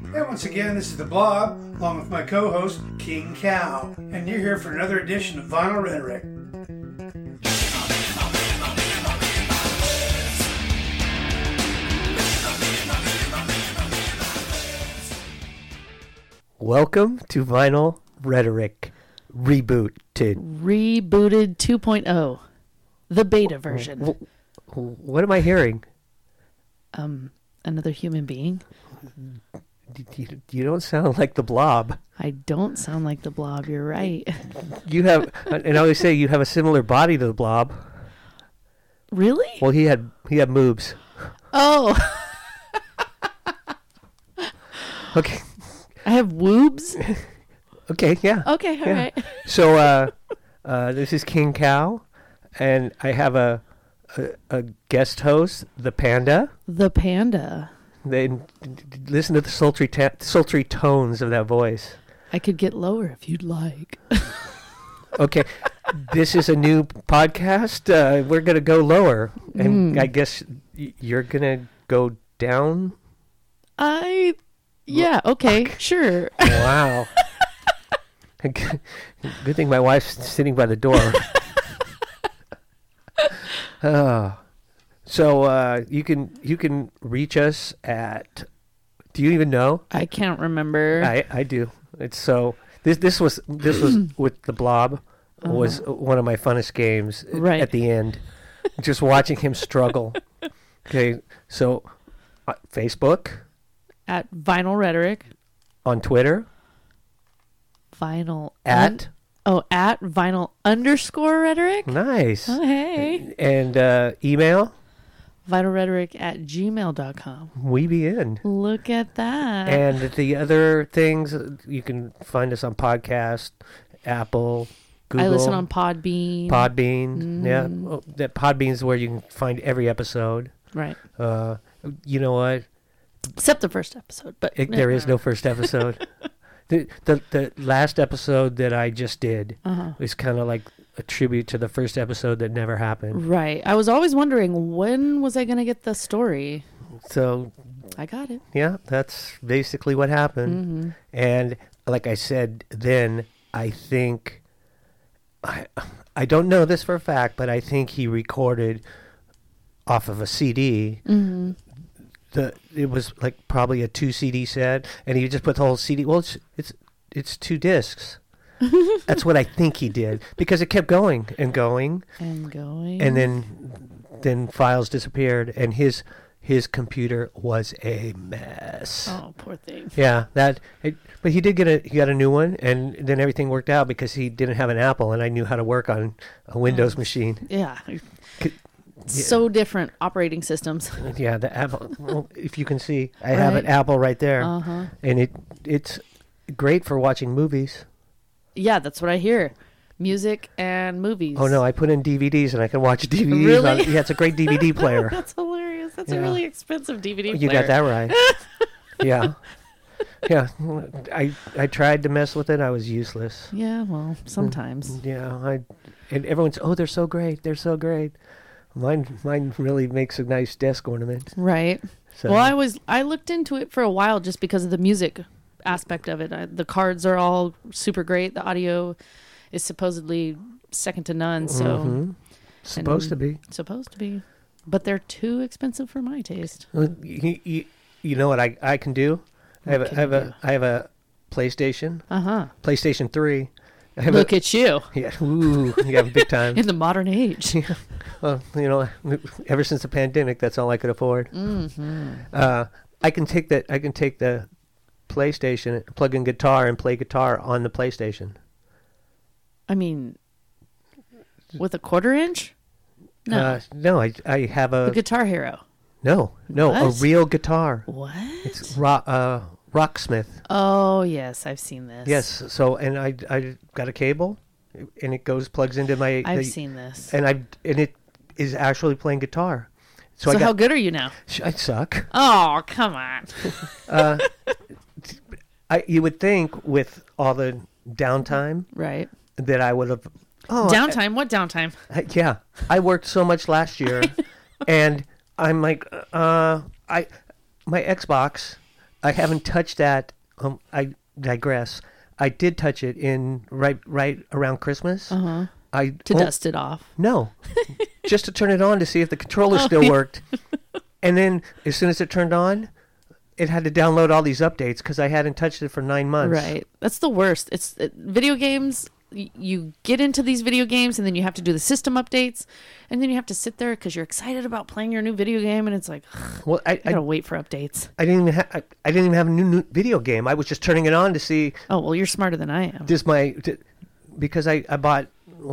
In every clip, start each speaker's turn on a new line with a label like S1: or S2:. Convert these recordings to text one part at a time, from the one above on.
S1: Hey, once again, this is The Blob, along with my co-host, King Cow, and you're here for another edition of Vinyl Rhetoric.
S2: Welcome to Vinyl Rhetoric Rebooted.
S3: Rebooted 2.0, the beta version.
S2: What am I hearing?
S3: Another human being.
S2: You don't sound like the Blob.
S3: I don't sound like the Blob, you're right.
S2: You have, and I always say you have a similar body to the Blob.
S3: Really?
S2: Well, he had moobs.
S3: Oh.
S2: Okay.
S3: I have woobs?
S2: Okay, yeah.
S3: Okay, all right.
S2: So, this is King Cow, and I have a guest host, the Panda.
S3: The Panda.
S2: Then listen to the sultry tones of that voice.
S3: I could get lower if you'd like.
S2: Okay, this is a new podcast. We're going to go lower, and I guess you're going to go down?
S3: Yeah, okay, sure.
S2: Wow. Good thing my wife's sitting by the door. So you can reach us at. Do you even know?
S3: I can't remember.
S2: I do. It's so this was with the Blob was one of my funnest games.
S3: Right.
S2: At the end, just watching him struggle. Okay, so Facebook,
S3: At Vinyl Rhetoric.
S2: on Twitter,
S3: Vinyl.
S2: at
S3: at Vinyl _ Rhetoric.
S2: nice,
S3: Oh, hey.
S2: and email.
S3: VinylRhetoric@gmail.com.
S2: We be in.
S3: Look at that.
S2: And the other things, you can find us on podcast, Apple, Google.
S3: I listen on Podbean.
S2: Podbean. Yeah, that Podbean is where you can find every episode.
S3: Right.
S2: You know what?
S3: Except the first episode. But
S2: There is no first episode. The last episode that I just did is kind of like a tribute to the first episode that never happened.
S3: Right. I was always wondering, when was I going to get the story?
S2: So,
S3: I got it.
S2: yeah, that's basically what happened. And like I said then, I think, I don't know this for a fact, but I think he recorded off of a CD. It was like probably a 2 CD set, and he just put the whole CD. Well, it's 2 discs. That's what I think he did, because it kept going and going,
S3: And going.
S2: and then files disappeared, and his computer was a mess.
S3: Oh, poor thing.
S2: Yeah, but he did he got a new one, and then everything worked out because he didn't have an Apple, and I knew how to work on a Windows machine.
S3: Yeah. So different operating systems.
S2: Yeah, the Apple. Well, if you can see, I have an Apple right there, and it's great for watching movies.
S3: Yeah, that's what I hear. Music and movies.
S2: Oh no, I put in DVDs and I can watch DVDs.
S3: Really?
S2: Yeah, it's a great DVD player.
S3: That's hilarious. That's
S2: Yeah.
S3: a really expensive DVD player.
S2: You got that right. Yeah, yeah. I tried to mess with it. I was useless.
S3: Yeah, well, sometimes.
S2: Yeah, and everyone's, oh, they're so great. They're so great. Mine really makes a nice desk ornament.
S3: Right.
S2: So.
S3: Well, I looked into it for a while just because of the music aspect of it. The cards are all super great. The audio is supposedly second to none. So
S2: Supposed to be.
S3: Supposed to be, but they're too expensive for my taste.
S2: Well, you know what I can do? I have a PlayStation. PlayStation 3.
S3: Look at you.
S2: Yeah. Ooh. Yeah. Big time.
S3: In the modern age.
S2: Yeah. Well, ever since the pandemic, that's all I could afford. I can take the PlayStation, plug in guitar, and play guitar on the PlayStation.
S3: I mean, with a 1/4 inch? No.
S2: No, I have
S3: The Guitar Hero.
S2: No, a
S3: What?
S2: real guitar.
S3: What?
S2: It's Rocksmith.
S3: Oh, yes, I've seen this.
S2: Yes. So, and I got a cable, and it plugs into my.
S3: I've seen this.
S2: And it is actually playing guitar.
S3: So how good are you now?
S2: I suck.
S3: Oh, come on.
S2: You would think with all the downtime,
S3: Right.
S2: that I would have.
S3: Downtime? What downtime?
S2: Yeah, I worked so much last year, and I'm like, my Xbox I haven't touched that. I digress. I did touch it in right around Christmas.
S3: Uh-huh.
S2: I
S3: To dust it off.
S2: No, just to turn it on to see if the controller still worked. And then as soon as it turned on, it had to download all these updates because I hadn't touched it for 9 months.
S3: Right. That's the worst. It's video games. You get into these video games and then you have to do the system updates, and then you have to sit there because you're excited about playing your new video game, and it's like,
S2: Well, I
S3: gotta wait for updates.
S2: I didn't even have a new video game. I was just turning it on to see
S3: Oh well, you're smarter than I am.
S2: because I bought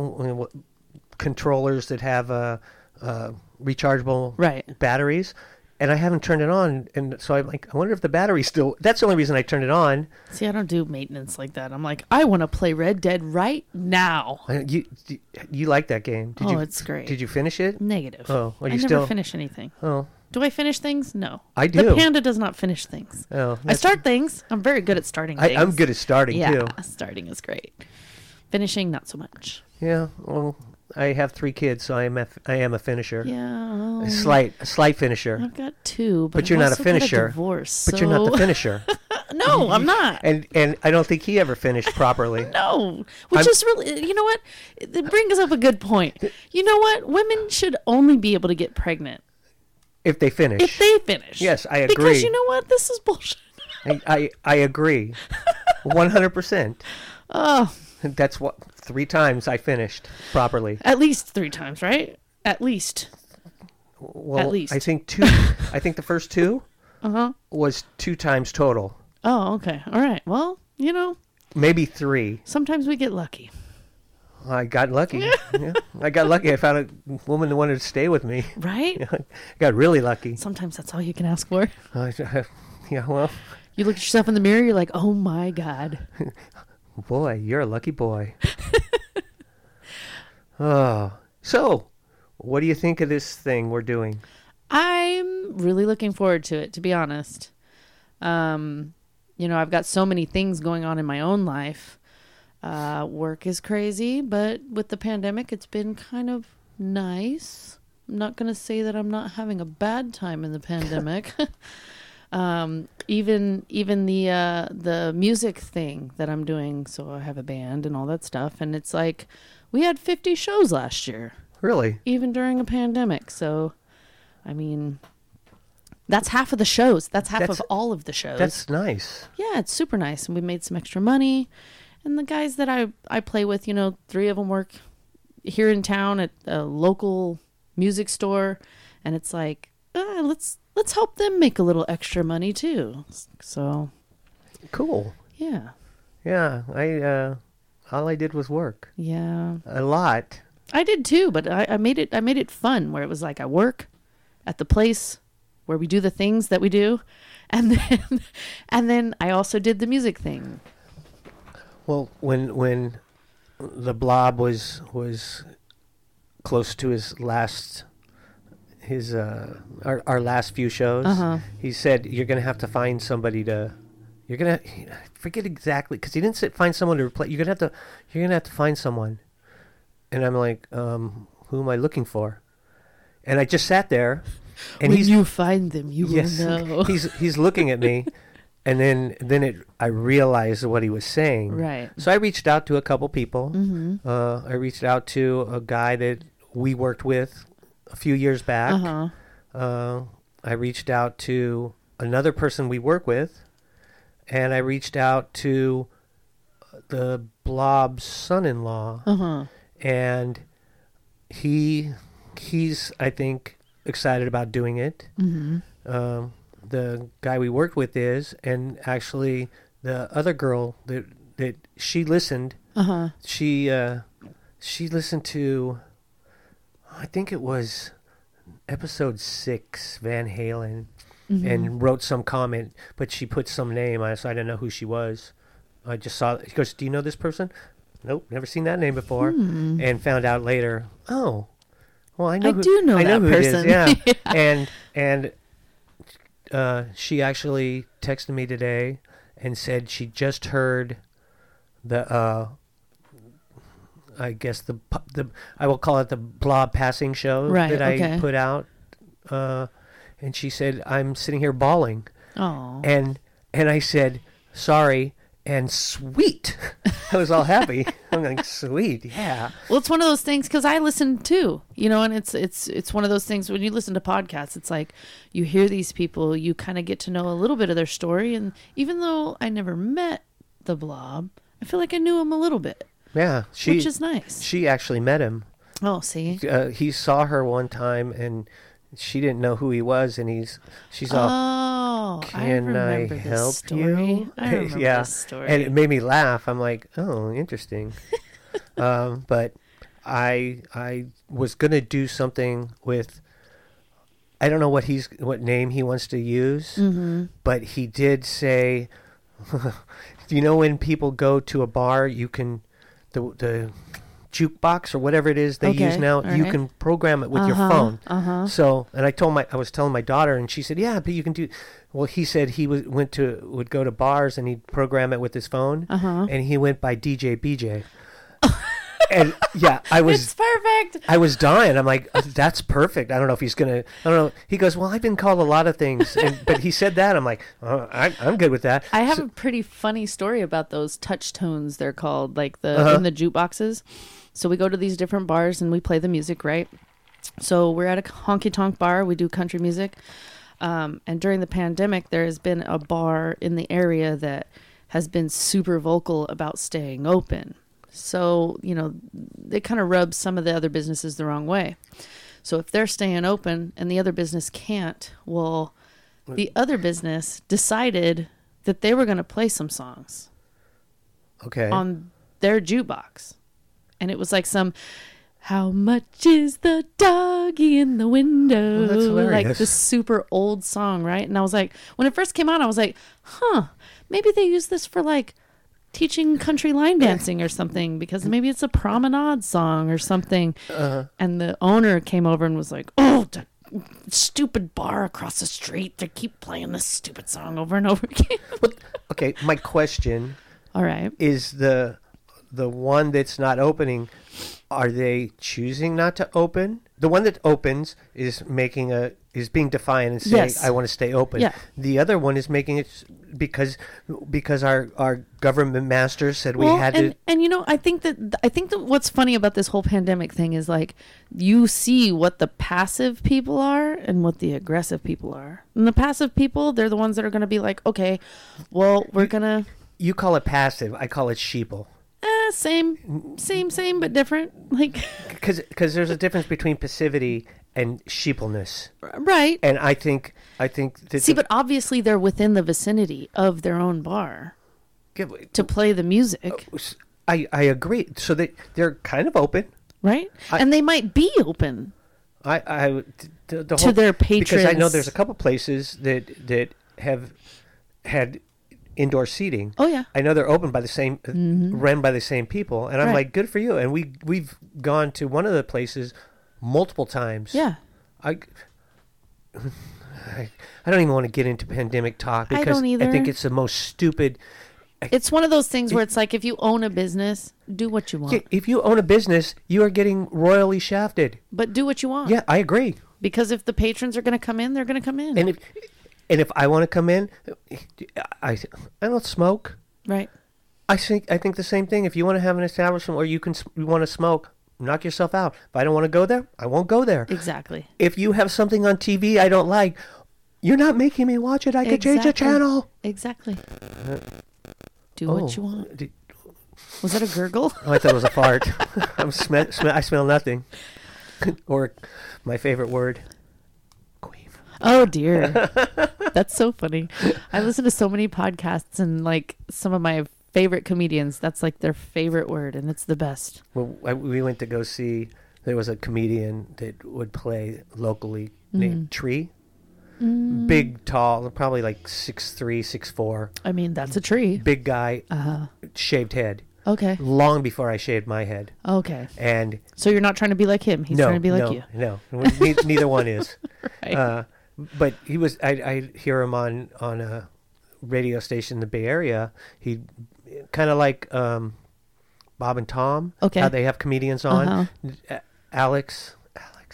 S2: controllers that have rechargeable
S3: Right.
S2: batteries, and I haven't turned it on, and so I'm like, I wonder if the battery's still. That's the only reason I turned it on.
S3: See, I don't do maintenance like that. I'm like, I want to play Red Dead right now.
S2: You like that game?
S3: It's great.
S2: Did you finish it?
S3: Negative.
S2: Oh, are
S3: I
S2: you
S3: never
S2: still?
S3: finish anything.
S2: Oh,
S3: Do I finish things? No.
S2: I do.
S3: The panda does not finish things.
S2: Oh,
S3: I start things. I'm very good at starting things.
S2: I'm good at starting
S3: yeah,
S2: too.
S3: starting is great. Finishing, not so much.
S2: Yeah. Well, I have 3 kids, so I am a finisher.
S3: Yeah. Well,
S2: A slight finisher.
S3: I've got 2,
S2: But
S3: I've
S2: you're not a
S3: also got
S2: finisher.
S3: divorce,
S2: But you're not the
S3: so-
S2: finisher.
S3: No, I'm not.
S2: And I don't think he ever finished properly.
S3: No, which is really, you know what? It brings up a good point. You know what? Women should only be able to get pregnant
S2: If they finish.
S3: if they finish.
S2: Yes, I agree.
S3: Because you know what? This is bullshit.
S2: I agree. 100%.
S3: Oh,
S2: That's what 3 times I finished properly.
S3: at least 3 times, right? At least.
S2: Well,
S3: At least.
S2: I think 2. I think the first 2
S3: Uh-huh.
S2: was 2 times total.
S3: Oh, okay. All right. Well, you know,
S2: Maybe 3.
S3: sometimes we get lucky.
S2: I got lucky. Yeah, I got lucky. I found a woman that wanted to stay with me.
S3: Right?
S2: I got really lucky.
S3: Sometimes that's all you can ask for.
S2: Yeah, well,
S3: You look at yourself in the mirror, you're like, oh my God.
S2: boy, you're a lucky boy. Oh, so what do you think of this thing we're doing?
S3: I'm really looking forward to it, to be honest. You know, I've got so many things going on in my own life. Work is crazy, but with the pandemic, it's been kind of nice. I'm not going to say that I'm not having a bad time in the pandemic. Even the music thing that I'm doing, so I have a band and all that stuff, and it's like we had 50 shows last year,
S2: Really?
S3: even during a pandemic. So, I mean, that's half of the shows. That's half of all of the shows.
S2: That's nice.
S3: Yeah, it's super nice, and we made some extra money. And the guys that I play with, you know, 3 of them work here in town at a local music store, and it's like, let's help them make a little extra money too. So,
S2: Cool.
S3: yeah.
S2: Yeah, all I did was work.
S3: Yeah.
S2: A lot.
S3: I did too, but I made it fun, where it was like I work at the place where we do the things that we do, and then I also did the music thing.
S2: Well, when the Blob was close to our last few shows, he said you're gonna have to find somebody to. I forget exactly because he didn't say find someone to replace. You're gonna have to find someone, and I'm like, who am I looking for? And I just sat there, and
S3: when you find them, you
S2: yes,
S3: will know.
S2: he's looking at me, and then I realized what he was saying.
S3: Right.
S2: So I reached out to a couple people.
S3: Mm-hmm.
S2: I reached out to a guy that we worked with a few years back. I reached out to another person we work with, and I reached out to the Blob's son-in-law, and he's I think excited about doing it. The guy we worked with is, and actually the other girl that she listened. She listened to, I think it was episode 6, Van Halen, and wrote some comment, but she put some name on it, so I didn't know who she was. I just saw. She goes, "Do you know this person?" Nope, never seen that name before, and found out later. Oh, well, I
S3: do know that
S2: who
S3: person.
S2: It is. Yeah, and she actually texted me today and said she just heard the I guess the I will call it the Blob passing show that I put out, and she said I'm sitting here bawling,
S3: Oh,
S2: and And I said, sorry, and sweet. I was all happy. I'm like, sweet, yeah.
S3: Well, it's one of those things because I listen too, and it's one of those things when you listen to podcasts, it's like you hear these people, you kind of get to know a little bit of their story. And even though I never met the Blob, I feel like I knew him a little bit.
S2: Yeah.
S3: Which is nice.
S2: She actually met him.
S3: Oh, see?
S2: He saw her one time and she didn't know who he was, and she's all,
S3: I remember this
S2: help
S3: story.
S2: you?
S3: I remember
S2: Yeah.
S3: this story.
S2: And it made me laugh. I'm like, oh, interesting. But I was gonna do something with, I don't know what name he wants to use, but he did say, when people go to a bar, you can the jukebox or whatever it is they use now, you can program it with your phone. So, and I was telling my daughter, and she said, yeah, but you can do. Well, he said he would go to bars and he'd program it with his phone, and he went by DJ BJ. And yeah,
S3: it's perfect.
S2: I was dying. I'm like, that's perfect. I don't know if he's gonna. I don't know. He goes, well, I've been called a lot of things, but he said that. I'm like, oh, I'm good with that.
S3: I have a pretty funny story about those touch tones. They're called, like in the jukeboxes. So we go to these different bars and we play the music, right? So we're at a honky tonk bar. We do country music, and during the pandemic, there has been a bar in the area that has been super vocal about staying open. So, they kind of rub some of the other businesses the wrong way. So if they're staying open and the other business can't, well, the other business decided that they were going to play some songs on their jukebox. And it was like how much is the doggy in the window?
S2: Well, that's hilarious.
S3: Like this super old song, right? And I was like, when it first came out, I was like, maybe they use this for like teaching country line dancing or something, because maybe it's a promenade song or something. And the owner came over and was like, oh, the stupid bar across the street, they keep playing this stupid song over and over again.
S2: Okay, my question
S3: all right
S2: is the one that's not opening, are they choosing not to open? The one that opens is being defiant and saying,
S3: yes,
S2: I want to stay open.
S3: Yeah.
S2: The other one is making it because our government masters said we had to.
S3: And I think that what's funny about this whole pandemic thing is like you see what the passive people are and what the aggressive people are. And the passive people, they're the ones that are going to be like, okay, well, we're gonna.
S2: You call it passive. I call it sheeple.
S3: Same, but different. Like,
S2: because there's a difference between passivity and sheepleness,
S3: right?
S2: And I think that
S3: but obviously they're within the vicinity of their own bar to play the music.
S2: I agree. So they're kind of open,
S3: right? And they might be open.
S2: To
S3: their patrons,
S2: because I know there's a couple places that have had indoor seating.
S3: Oh yeah,
S2: I know they're open by the same, run by the same people, and I'm like, good for you. And we've gone to one of the places multiple times.
S3: Yeah,
S2: I don't even want to get into pandemic talk because
S3: I don't either.
S2: I think it's the most stupid.
S3: It's one of those things where it's like, if you own a business, do what you want.
S2: If you own a business, you are getting royally shafted.
S3: But do what you want.
S2: Yeah, I agree.
S3: Because if the patrons are going to come in, they're going to come in.
S2: And if I want to come in, I don't smoke.
S3: Right.
S2: I think the same thing. If you want to have an establishment where you want to smoke, knock yourself out. If I don't want to go there, I won't go there.
S3: Exactly.
S2: If you have something on TV I don't like, you're not making me watch it. I could change the channel.
S3: Exactly. Do what you want. Was that a gurgle?
S2: Oh, I thought it was a fart. I smell nothing. Or my favorite word.
S3: Oh dear. That's so funny. I listen to so many podcasts, and like some of my favorite comedians, that's like their favorite word, and it's the best.
S2: Well, we went to go see, there was a comedian that would play locally named Tree. Big, tall, probably like 6'3", 6'4".
S3: I mean, that's a tree.
S2: Big guy, shaved head.
S3: Okay.
S2: Long before I shaved my head.
S3: Okay.
S2: And
S3: so you're not trying to be like him. He's trying to be like you.
S2: No, neither one is.
S3: Right.
S2: But he was. I hear him on a radio station in the Bay Area. He kind of like Bob and Tom.
S3: Okay.
S2: How they have comedians on. Alex.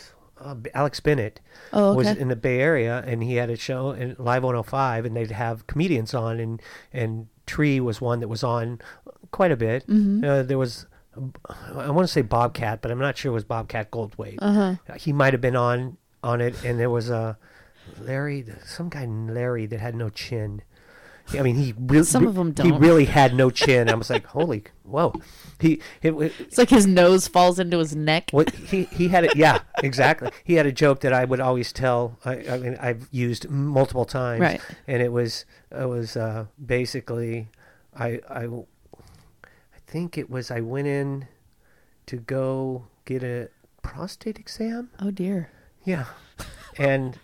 S2: Alex Bennett
S3: Oh,
S2: was
S3: okay.
S2: in the Bay Area, and he had a show in Live 105, and they'd have comedians on, and Tree was one that was on quite a bit. There was, I want to say Bobcat, but I'm not sure it was Bobcat Goldthwait. He might have been on it, and there was a some guy named Larry that had no chin. I mean, he really,
S3: Some of 'em
S2: He
S3: don't.
S2: really had no chin. I was like, holy, whoa.
S3: It's like his nose falls into his neck.
S2: Well, he had it. Yeah, exactly. He had a joke that I would always tell. I mean, I've used multiple times.
S3: Right.
S2: And it was basically, I think it was I went in to go get a prostate exam.
S3: Oh dear.
S2: Yeah, and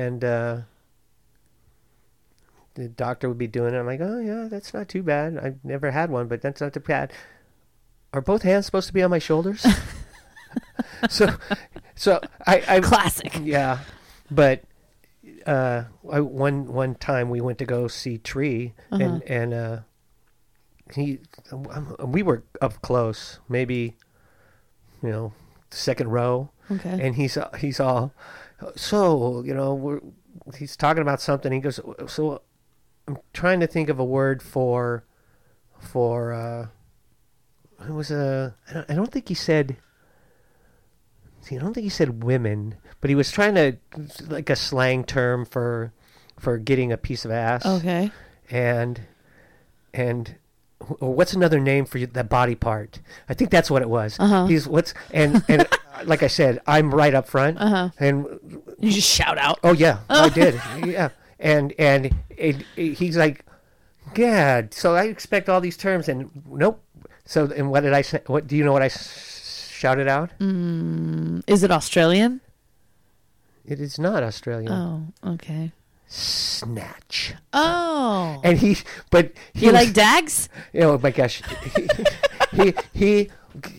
S2: the doctor would be doing it. I'm like, oh yeah, that's not too bad. I've never had one, but that's not too bad. Are both hands supposed to be on my shoulders? so I
S3: Classic.
S2: yeah, but one time we went to go see Tree, and we were up close, maybe second row,
S3: Okay.
S2: and he's all so he's talking about something. He goes, so I'm trying to think of a word for it was I don't think he said. See, I don't think he said women, but he was trying to like a slang term for getting a piece of ass.
S3: Okay.
S2: And what's another name for that body part? I think that's what it was. He's and like I said, I'm right up front. And
S3: You just shout out.
S2: oh yeah, I did. Yeah, and he's like, yeah. So I expect all these terms, and nope. So and what did I say? What do you know? What I shouted out?
S3: Is it Australian?
S2: It is not Australian.
S3: Oh, okay.
S2: Snatch.
S3: Oh.
S2: And he
S3: You
S2: was-
S3: like dags?
S2: Oh my gosh, he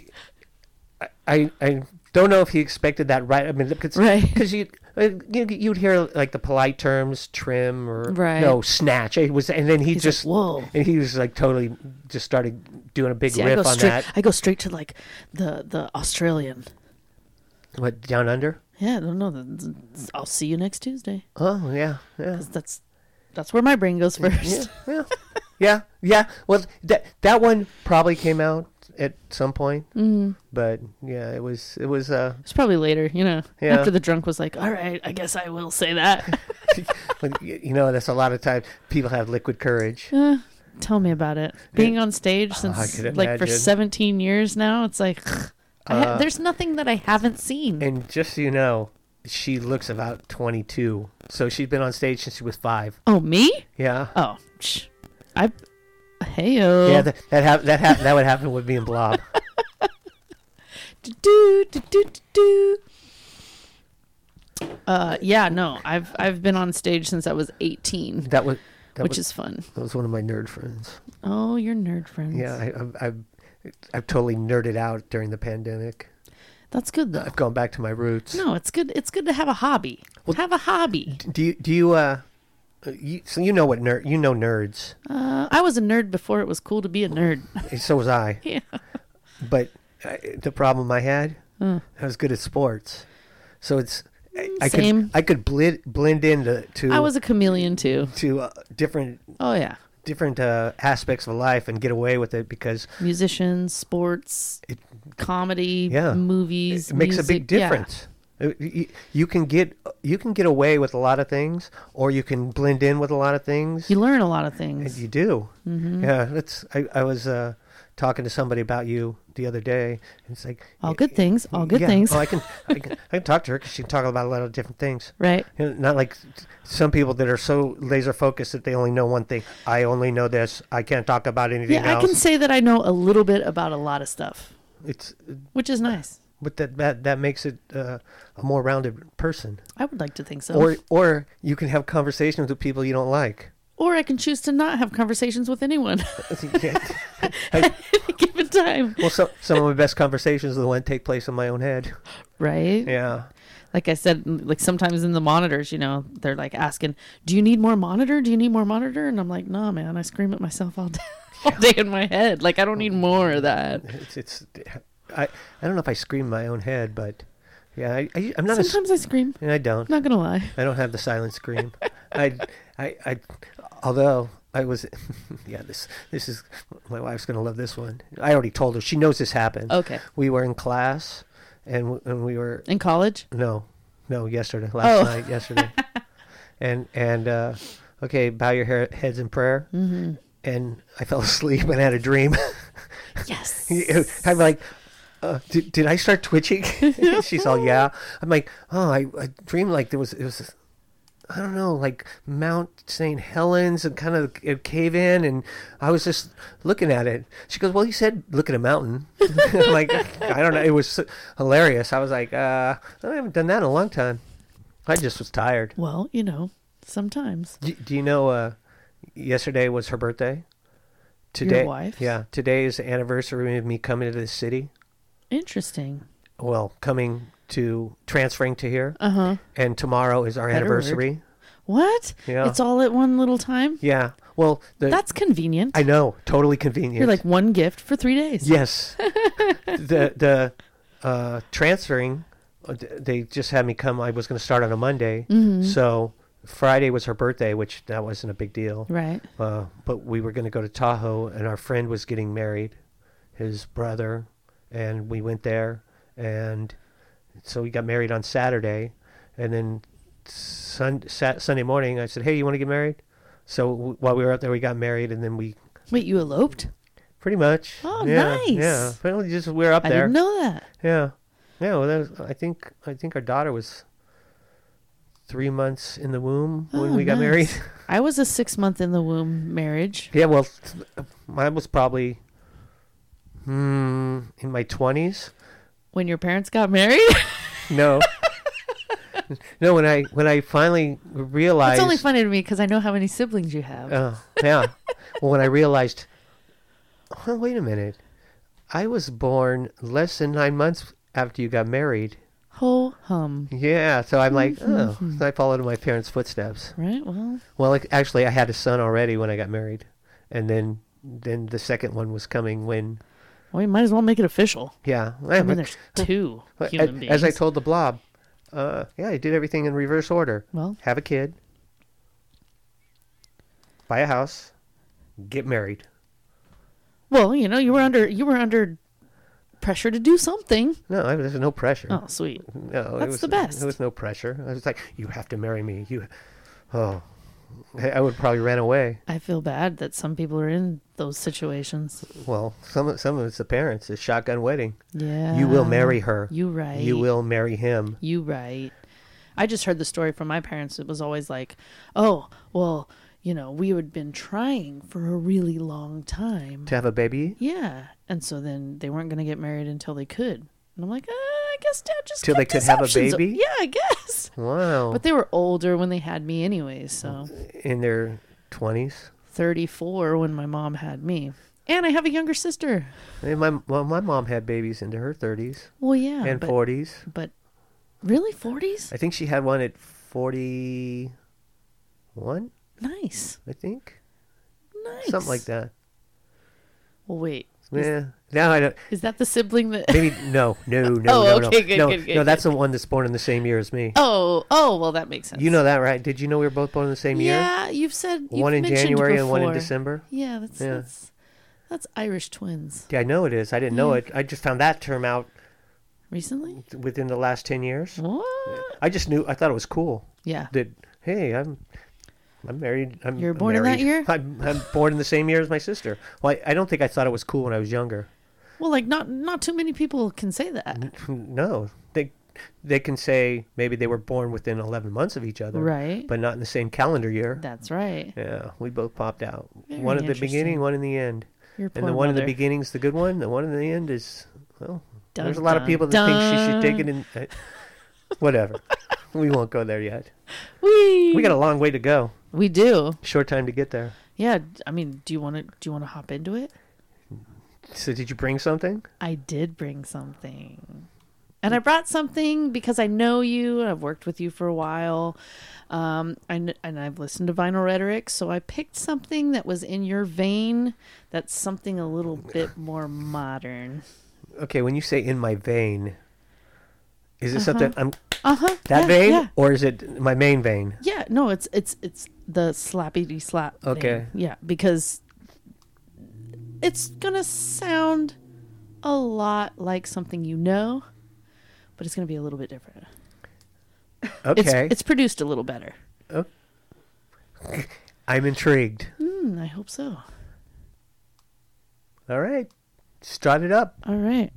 S2: I don't know if he expected that right. I mean, because
S3: Right.
S2: you'd hear like the polite terms, trim or
S3: Right.
S2: no snatch. It was, and then he
S3: He's
S2: just
S3: like, whoa.
S2: and he was like totally just started doing a big
S3: See,
S2: riff on that.
S3: I go straight to like the Australian.
S2: What, down under?
S3: Yeah, I don't know. I'll see you next Tuesday.
S2: Oh yeah, yeah.
S3: 'Cause that's where my brain goes first.
S2: Yeah. Well, that one probably came out at some point, but yeah, it was.
S3: It's probably later,
S2: Yeah.
S3: after the drunk was like, all right, I guess I will say that.
S2: That's a lot of times people have liquid courage.
S3: Tell me about it. Being on stage
S2: I
S3: since
S2: could
S3: like for
S2: imagine.
S3: 17 years now, it's like, there's nothing that I haven't seen.
S2: And just so you know, she looks about 22, so she's been on stage since she was 5.
S3: Oh, me?
S2: Yeah.
S3: Oh, hey-o.
S2: Yeah, that would happen with me and Blob.
S3: Do. Yeah, no, I've been on stage since I was 18, which is fun.
S2: That was one of my nerd friends.
S3: Oh, your nerd friends.
S2: Yeah, I've totally nerded out during the pandemic.
S3: That's good though.
S2: I've gone back to my roots.
S3: No, it's good. It's good to have a hobby. Have a hobby.
S2: Do you so you know what nerds.
S3: I was a nerd before it was cool to be a nerd.
S2: So was I.
S3: Yeah.
S2: But the problem I had, I was good at sports, so it's
S3: Same.
S2: I could blend into
S3: I was a chameleon too.
S2: to different
S3: Oh yeah.
S2: aspects of life and get away with it because
S3: Musicians, sports, comedy,
S2: Yeah.
S3: movies.
S2: it makes a big
S3: music. Yeah.
S2: difference. You can get away with a lot of things, or you can blend in with a lot of things.
S3: You learn a lot of
S2: And
S3: things.
S2: you do. Yeah, I was talking to somebody about you the other day, and it's like
S3: All good things. All good
S2: yeah.
S3: things.
S2: Oh, I can talk to her because she can talk about a lot of different things.
S3: Right.
S2: Not like some people that are so laser focused that they only know one thing. I only know this. I can't talk about anything
S3: Yeah,
S2: else.
S3: I can say that I know a little bit about a lot of stuff,
S2: It's
S3: which is nice.
S2: but that makes it a more rounded person.
S3: I would like to think so.
S2: Or you can have conversations with people you don't like.
S3: Or I can choose to not have conversations with anyone
S2: Yeah.
S3: at any given time.
S2: Well, some of my best conversations are the ones that take place in my own head.
S3: Right?
S2: Yeah.
S3: Like I said, like sometimes in the monitors, they're like asking, do you need more monitor? Do you need more monitor? And I'm like, nah, man, I scream at myself all day in my head. Like, I don't need more of that.
S2: I don't know if I scream in my own head, but Yeah, I'm not
S3: Sometimes I scream.
S2: I don't.
S3: Not gonna lie.
S2: I don't have the silent scream. Although I was, yeah, this is, my wife's going to love this one. I already told her. She knows this happened.
S3: Okay.
S2: We were in class, and we were.
S3: In college?
S2: No, yesterday. Last night, yesterday. Okay, bow your heads in prayer. Mm-hmm. And I fell asleep and had a dream.
S3: Yes.
S2: I'm like, did I start twitching? She's all, yeah. I'm like, oh, I dreamed like it was, I don't know, like Mount St. Helens and kind of a cave in, and I was just looking at it. She goes, well, you said look at a mountain. I'm like, I don't know. It was hilarious. I was like, I haven't done that in a long time. I just was tired.
S3: Well, sometimes.
S2: Do you know yesterday was her birthday? Today,
S3: your wife?
S2: Yeah. Today is the anniversary of me coming to this city.
S3: Interesting.
S2: Well, transferring to here.
S3: Uh-huh.
S2: And tomorrow is our
S3: Better
S2: anniversary.
S3: word. What?
S2: Yeah.
S3: It's all at one little time?
S2: Yeah. Well,
S3: that's convenient.
S2: I know. Totally convenient.
S3: You're like one gift for 3 days.
S2: Yes. the transferring, they just had me come. I was going to start on a Monday. Mm-hmm. So Friday was her birthday, which that wasn't a big deal.
S3: Right.
S2: But we were going to go to Tahoe, and our friend was getting married, his brother, and we went there. And so we got married on Saturday, and then Sunday morning I said, hey, you want to get married? So while we were out there, we got married, and then we...
S3: Wait, you eloped?
S2: Pretty much.
S3: Oh,
S2: yeah,
S3: nice.
S2: Yeah, but we were up there.
S3: I didn't know that.
S2: Yeah. Yeah, well, I think our daughter was 3 months in the womb when we got married.
S3: I was a 6 month in the womb marriage.
S2: Yeah, well, mine was probably in my 20s.
S3: When your parents got married?
S2: No. No, when I finally realized...
S3: It's only funny to me because I know how many siblings you have.
S2: Yeah. Well, when I realized, oh, wait a minute. I was born less than 9 months after you got married.
S3: Ho hum.
S2: Yeah, so I'm like, so I followed in my parents' footsteps.
S3: Right,
S2: Well, actually, I had a son already when I got married. And then the second one was coming when...
S3: Well, you might as well make it official.
S2: Yeah.
S3: I mean, there's two human beings.
S2: As I told the blob, I did everything in reverse order.
S3: Well,
S2: have a kid, buy a house, get married.
S3: Well, you were under pressure to do something.
S2: No, there's no pressure.
S3: Oh, sweet.
S2: No,
S3: that's the best.
S2: There was no pressure. I was like, you have to marry me. I would probably ran away.
S3: I feel bad that some people are in those situations.
S2: Well, some of it's the parents. It's shotgun wedding.
S3: Yeah.
S2: You will marry her.
S3: You right.
S2: You will marry him.
S3: You right. I just heard the story from my parents. It was always like, oh, well, we had been trying for a really long time.
S2: To have a baby?
S3: Yeah. And so then they weren't going to get married until they could. And I'm like, I guess Dad just
S2: till they could have a baby?
S3: Yeah, I guess.
S2: Wow.
S3: But they were older when they had me anyways, so.
S2: In their 20s?
S3: 34 when my mom had me. And I have a younger sister.
S2: And my mom had babies into her 30s.
S3: Well, yeah.
S2: And 40s.
S3: But really, 40s?
S2: I think she had one at 41.
S3: Nice.
S2: I think.
S3: Nice.
S2: Something like that.
S3: Well, wait.
S2: Yeah. Now I don't.
S3: Is that the sibling that?
S2: Maybe no.
S3: Oh, okay, good.
S2: No, that's the one that's born in the same year as me.
S3: Oh, well, that makes sense.
S2: You know that, right? Did you know we were both born in the same year?
S3: Yeah, you've said
S2: one in January
S3: before.
S2: and one in December.
S3: Yeah, that's Irish twins.
S2: Yeah, I know it is. I didn't know it. I just found that term out
S3: recently
S2: within the last 10 years.
S3: What?
S2: I just knew. I thought it was cool.
S3: Yeah.
S2: That I'm married.
S3: You're born in that year?
S2: I'm born in the same year as my sister. Well, I don't think I thought it was cool when I was younger.
S3: Well, like not too many people can say that.
S2: No, they can say maybe they were born within 11 months of each other,
S3: right?
S2: But not in the same calendar year.
S3: That's right.
S2: Yeah, we both popped out.
S3: Very
S2: one at the beginning, one in the end.
S3: Your poor
S2: and the one
S3: mother.
S2: in the beginning's the good one. The one in the end is
S3: Dun,
S2: there's a lot of people that think she should take it in. Whatever. We won't go there yet. We got a long way to go.
S3: We do.
S2: Short time to get there.
S3: Yeah, I mean, do you want to hop into it?
S2: So did you bring something?
S3: I did bring something. And I brought something because I know you. I've worked with you for a while. And I've listened to Vinyl Rhetoric. So I picked something that was in your vein. That's something a little bit more modern.
S2: Okay, when you say in my vein, Is it something I'm
S3: Yeah,
S2: that vein,
S3: yeah.
S2: or is it my main vein?
S3: Yeah, no, it's the slappity slap.
S2: Okay.
S3: Yeah, because it's gonna sound a lot like something you know, but it's gonna be a little bit different.
S2: Okay.
S3: It's produced a little better.
S2: I'm intrigued.
S3: I hope so.
S2: All right. Start it up.
S3: All right.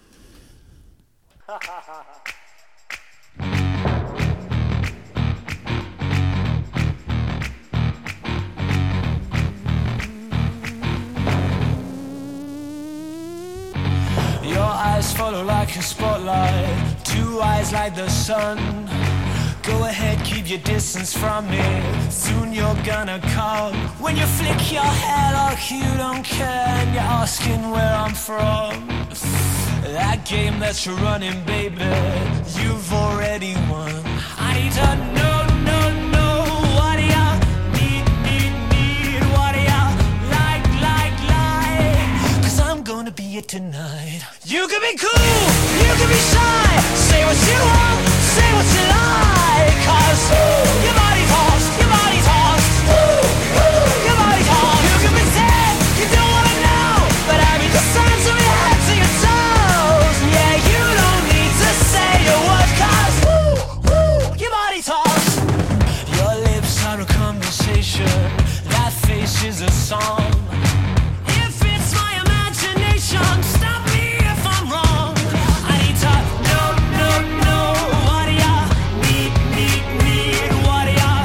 S4: Your eyes follow like a spotlight, two eyes like the sun. Go ahead, keep your distance from me. Soon you're gonna come. When you flick your hair like you don't care, and you're asking where I'm from. That game that you're running, baby, you've already won. I need to know, what do ya need, what do ya like, 'cause I'm gonna be it tonight. You can be cool, you can be shy, say what you want, say what you like, 'cause your body talks, your body talks, your body talks. You can pretend you don't wanna know, but I read the signs from your head to your toes. Yeah, you don't need to say a word, 'cause your body talks. Your lips are a conversation, that face is a song. If it's my imagination, stop me if I'm wrong. I need to know, what do ya need, what do ya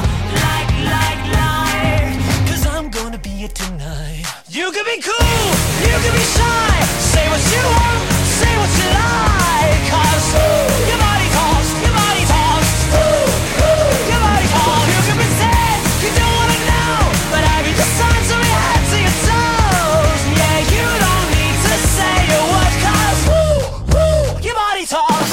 S4: like, 'cause I'm gonna be it tonight. You can be cool, you can be shy, say what you want, say what you like, 'cause your body talks, your body talks, your body talks. You can pretend you don't wanna know, but I read the signs from your head to your toes. Yeah, you don't need to say a word, 'cause your body talks.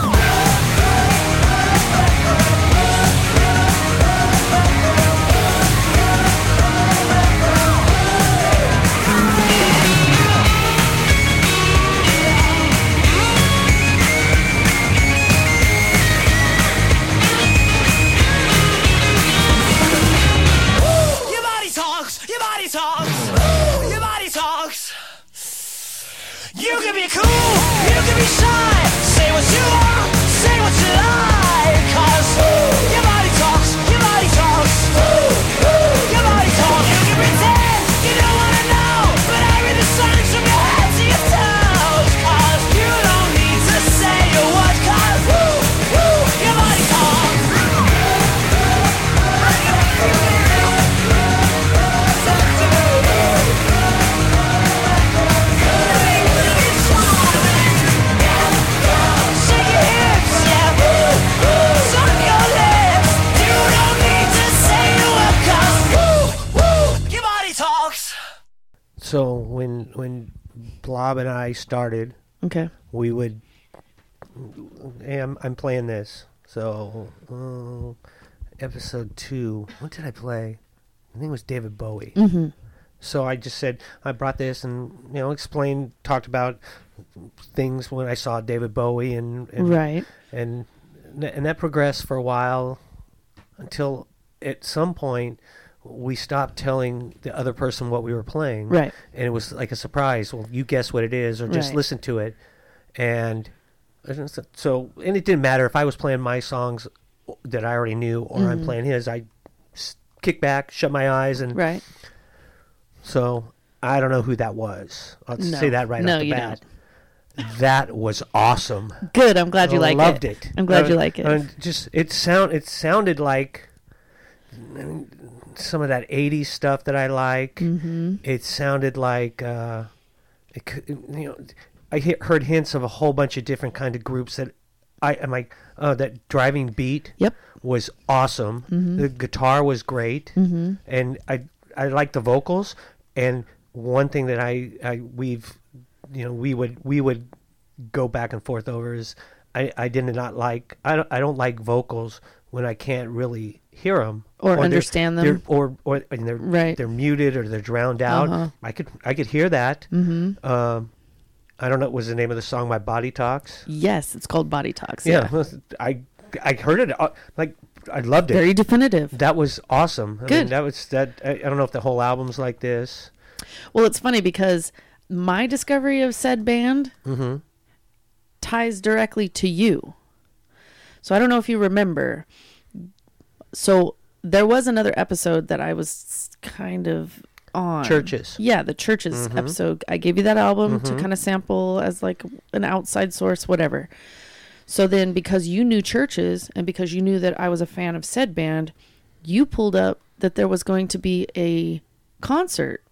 S4: Your body talks, your body talks, your body talks. You can be cool, you can be shy, say what you want, say what you like, 'cause your body talks, your body talks, your body talks. You can pretend you don't wanna know, but I read the signs from your head to your toes, 'cause you don't need to say a word, 'cause your body talks. Shake your hips, yeah. Suck your lips. You don't need to say a word, 'cause your body talks.
S2: So when Blob and I started,
S3: Okay.
S2: we would. Hey, I'm playing this. So episode 2. What did I play? I think it was David Bowie.
S3: Mm-hmm.
S2: So I just said I brought this and explained, talked about things when I saw David Bowie and
S3: Right.
S2: and that progressed for a while until at some point we stopped telling the other person what we were playing.
S3: Right.
S2: And it was like a surprise. Well, you guess what it is, or just
S3: Right.
S2: listen to it. And so, and it didn't matter if I was playing my songs that I already knew or I'm playing his. I kick back, shut my eyes, and
S3: Right.
S2: so I don't know who that was. I'll
S3: No.
S2: say that right
S3: No,
S2: off the
S3: you
S2: bat. That was awesome.
S3: Good. I'm glad you like it.
S2: Loved it.
S3: I'm glad you like it.
S2: Just it sounded like some of that 80s stuff that I like.
S3: Mm-hmm.
S2: It sounded like I heard hints of a whole bunch of different kind of groups that I'm like, oh, that Driving Beat
S3: Yep.
S2: was awesome.
S3: Mm-hmm.
S2: The guitar was great,
S3: Mm-hmm.
S2: and I like the vocals. And one thing that we would go back and forth over is I don't like vocals when I can't really hear them
S3: Or understand them.
S2: or
S3: Right.
S2: they're muted or they're drowned out.
S3: Uh-huh.
S2: I could hear that.
S3: Mm-hmm.
S2: I don't know, what was the name of the song, My Body Talks?
S3: Yes, it's called Body Talks.
S2: Yeah, I heard it, like, I loved it.
S3: Very definitive.
S2: That was awesome. I
S3: Good.
S2: mean, that was that. I don't know if the whole album's like this.
S3: Well, it's funny because my discovery of said band ties directly to you. So I don't know if you remember. So there was another episode that I was kind of on.
S2: Churches.
S3: Yeah, the Churches episode. I gave you that album to kind of sample as like an outside source, whatever. So then because you knew Churches and because you knew that I was a fan of said band, you pulled up that there was going to be a concert.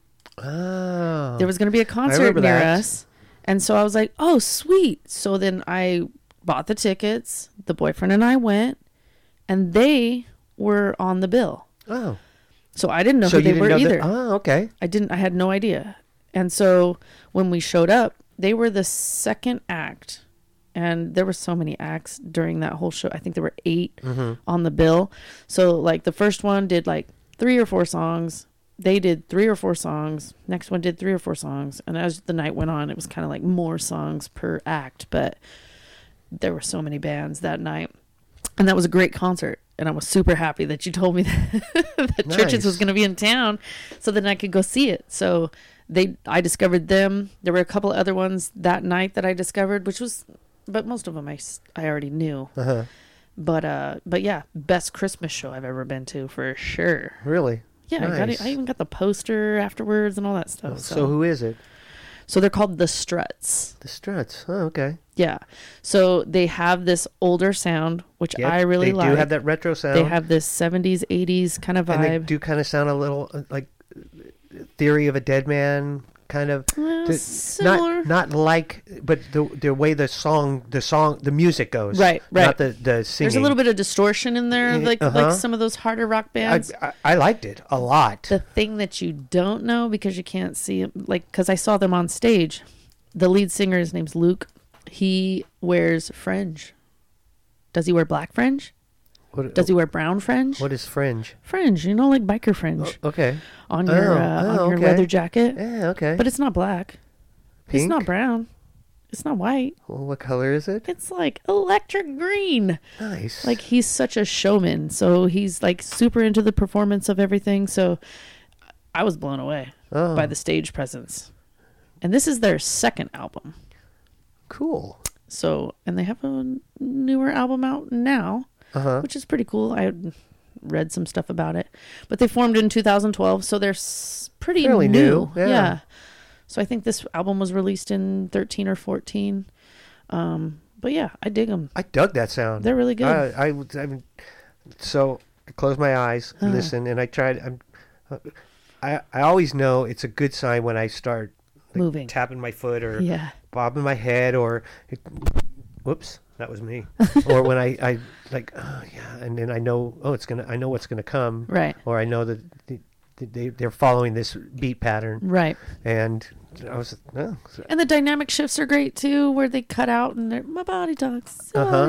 S2: Oh.
S3: There was going to be a concert near us. And so I was like, oh, sweet. So then I bought the tickets. The boyfriend and I went. And they were on the bill.
S2: Oh.
S3: So I didn't know who they were either.
S2: Oh, okay.
S3: I had no idea. And so when we showed up, they were the second act. And there were so many acts during that whole show. I think there were 8 on the bill. So like the first one did like 3 or 4 songs. They did 3 or 4 songs. Next one did 3 or 4 songs. And as the night went on, it was kind of like more songs per act. But there were so many bands that night. And that was a great concert. And I was super happy that you told me that Churches was going to be in town so then I could go see it. So I discovered them. There were a couple other ones that night that I discovered, but most of them I already knew. But yeah, best Christmas show I've ever been to for sure.
S2: Really?
S3: Yeah,
S2: Nice.
S3: I even got the poster afterwards and all that stuff.
S2: So who is it?
S3: So they're called The Struts.
S2: The Struts. Oh, okay.
S3: Yeah. So they have this older sound, which
S2: Yep,
S3: I really like.
S2: They do have that retro sound.
S3: They have this 70s, 80s kind of vibe.
S2: And they do kind of sound a little like Theory of a Dead Man, kind of.
S3: Similar.
S2: Not like, but the way the music goes.
S3: Right.
S2: Not the singing.
S3: There's a little bit of distortion in there, like some of those harder rock bands.
S2: I liked it a lot.
S3: The thing that you don't know because you can't see it, like, because I saw them on stage, the lead singer, his name's Luke. He wears fringe. Does he wear black fringe? Does he wear brown fringe?
S2: What is fringe?
S3: Fringe, like biker fringe.
S2: Okay.
S3: On your leather jacket.
S2: Yeah, okay.
S3: But it's not black.
S2: Pink?
S3: It's not brown. It's not white.
S2: Well, what color is it?
S3: It's like electric green.
S2: Nice.
S3: Like he's such a showman. So he's like super into the performance of everything. So I was blown away by the stage presence. And this is their second album.
S2: Cool.
S3: So, and they have a newer album out now, which is pretty cool. I read some stuff about it. But they formed in 2012, so they're pretty
S2: fairly new.
S3: Yeah. So I think this album was released in 13 or 14. But yeah, I dig them.
S2: I dug that sound.
S3: They're really good.
S2: I mean, so I close my eyes, listen, and I tried. I always know it's a good sign when I start
S3: moving,
S2: tapping my foot or
S3: yeah,
S2: bobbing my head or whoops, that was me. Or when I like, oh yeah, and then I know, I know what's gonna come,
S3: right?
S2: Or I know that they're following this beat pattern,
S3: right?
S2: And I was,
S3: and the dynamic shifts are great too, where they cut out and they're my body talks.